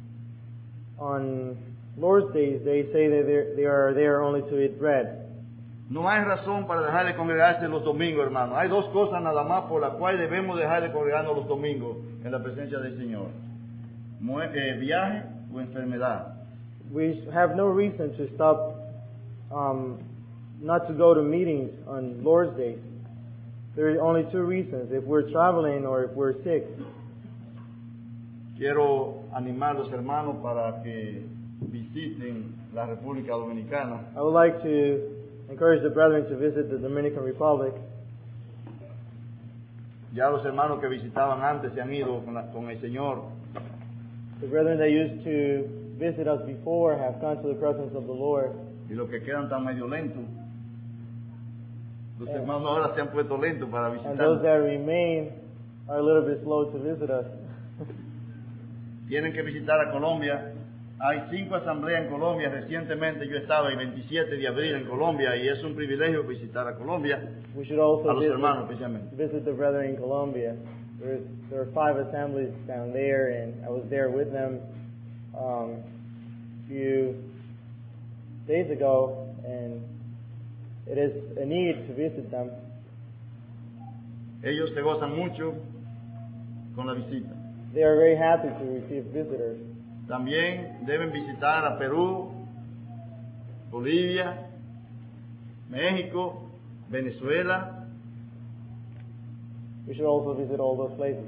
on Lord's days, they say that they are there only to eat bread. No hay razón para dejar de congregarse los domingos, hermano. Hay dos cosas nada más por las cuales debemos dejar de congregarnos los domingos en la presencia del Señor. Viaje o enfermedad. We have no reason to stop not to go to meetings on Lord's Day. There are only two reasons: if we're traveling or if we're sick. Quiero animar a los hermanos para que visiten la República Dominicana. I would like to encourage the brethren to visit the Dominican Republic. Ya los hermanos que visitaban antes se han ido con el Señor. The brethren that used to visit us before have gone to the presence of the Lord. Y los que quedan tan medio lentos, los hermanos ahora se han puesto lentos para And those visitarnos. that remain are a little bit slow to visit us. Tienen que visitar a Colombia. Hay 5 asambleas en Colombia. Recientemente yo estaba el 27 de abril en Colombia y es un privilegio visitar a Colombia, We should also a los hermanos especialmente. visit the brethren in Colombia. There are 5 assemblies down there, and I was there with them a few days ago, and it is a need to visit them. Ellos se gozan mucho con la visita. They are very happy to receive visitors. También deben visitar a Perú, Bolivia, México, Venezuela. We should also visit all those places.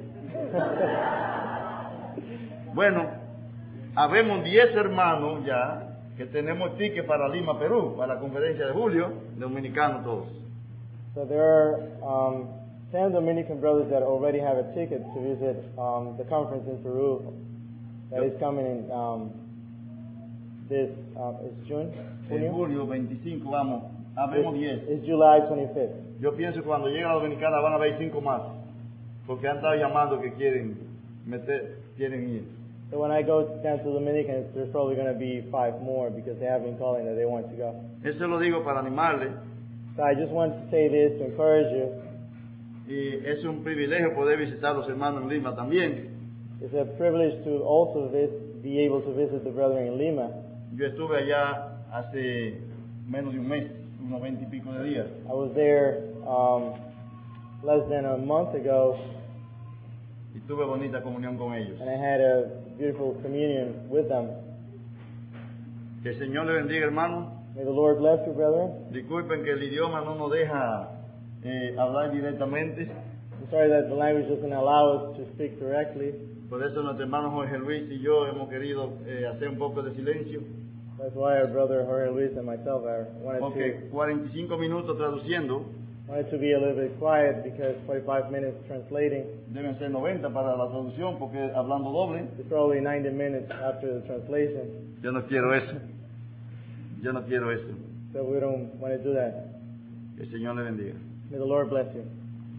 Bueno, habemos 10 hermanos ya que tenemos ticket para Lima, Perú, para la conferencia de julio, dominicanos todos. So there are 10 Dominican brothers that already have a ticket to visit the conference in Peru that is coming in this is June? En Junio? julio 25 vamos, habemos 10. It's July 25th. Yo pienso que cuando lleguen a la Dominicana van a haber 5 más, porque han estado llamando que quieren ir. So when I go down to Dominican, there's probably going to be 5 more because they have been calling that they want to go. Eso lo digo para animarle, So I just wanted to say this to encourage you. y es un privilegio poder visitar a los hermanos en Lima también. It's a privilege to also be able to visit the brethren in Lima. Yo estuve allá hace menos de un mes, unos 20 y pico de días. I was there less than a month ago, Y tuve bonita comunión con ellos. and I had a beautiful communion with them. Que el Señor le bendiga, hermano. May the Lord bless you, brethren. Disculpen que el idioma no nos deja hablar directamente. I'm sorry that the language doesn't allow us to speak directly. Por eso nuestro hermano Jorge Luis y yo hemos querido hacer un poco de silencio. That's why our brother Jorge Luis and myself Porque 45 minutos traduciendo wanted to be a little bit quiet because 45 minutes translating deben ser 90 para la traducción, porque hablando doble. is probably 90 minutes after the translation. Yo no quiero eso. Yo no quiero eso. So we don't want to do that. Que el Señor le bendiga. May the Lord bless you.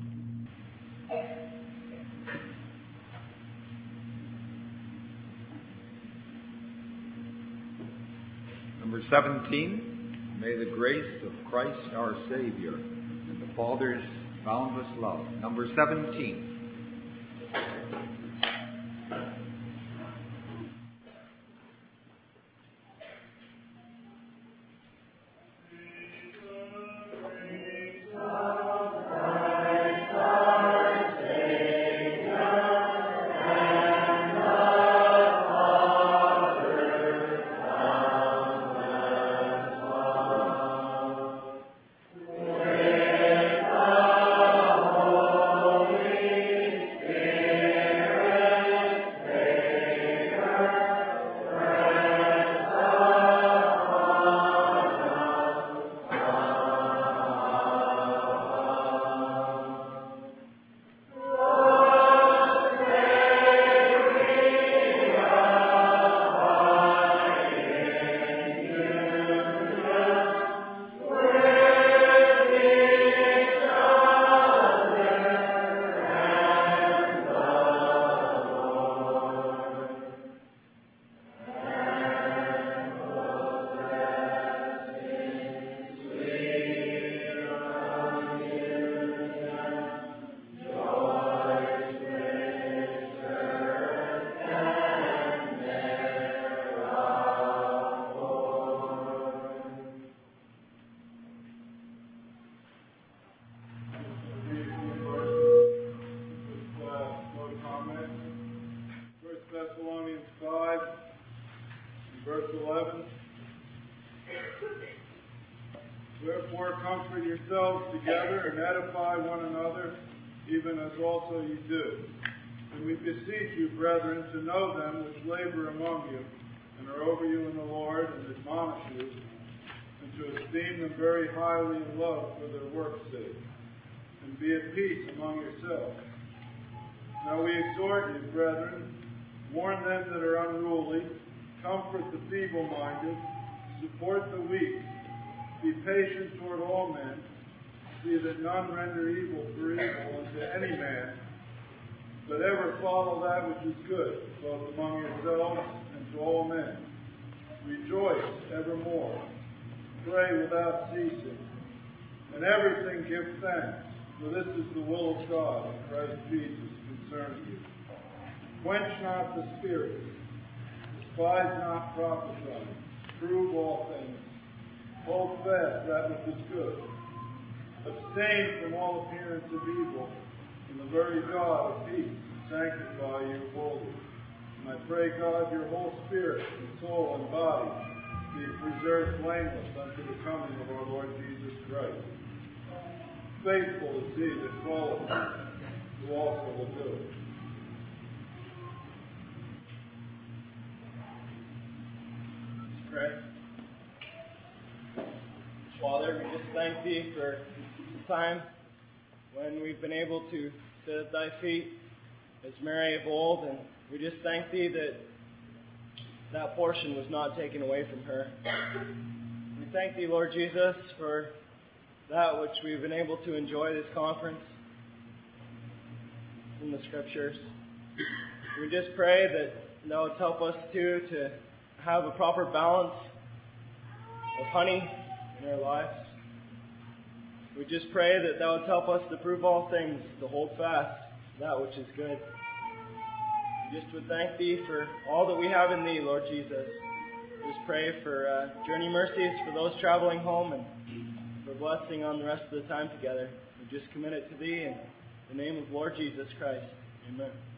Number 17, may the grace of Christ our Savior and the Father's boundless love. Number 17. Wherefore comfort yourselves together and edify one another, even as also you do. And we beseech you, brethren, to know them which labor among you, and are over you in the Lord, and admonish you, and to esteem them very highly in love for their work's sake, and be at peace among yourselves. Now we exhort you, brethren, warn them that are unruly, comfort the feeble-minded, support the weak, be patient toward all men, see that none render evil for evil unto any man, but ever follow that which is good, both among yourselves and to all men. Rejoice evermore, pray without ceasing, and everything give thanks, for this is the will of God in Christ Jesus concerning you. Quench not the spirits, despise not prophesying, prove all things, hold fast that which is good. Abstain from all appearance of evil, and the very God of peace sanctify you wholly. And I pray God your whole spirit and soul and body be preserved blameless unto the coming of our Lord Jesus Christ. Faithful is he that calleth you, who also will do it. Let's pray. Father, we just thank thee for this time when we've been able to sit at thy feet as Mary of old, and we just thank thee that that portion was not taken away from her. We thank thee, Lord Jesus, for that which we've been able to enjoy this conference in the Scriptures. We just pray that thou wouldst help us too to have a proper balance of honey in our lives. We just pray that thou wouldst help us to prove all things, to hold fast that which is good. We just would thank thee for all that we have in thee, Lord Jesus. Just pray for journey mercies for those traveling home, and for blessing on the rest of the time together. We just commit it to thee in the name of Lord Jesus Christ. Amen.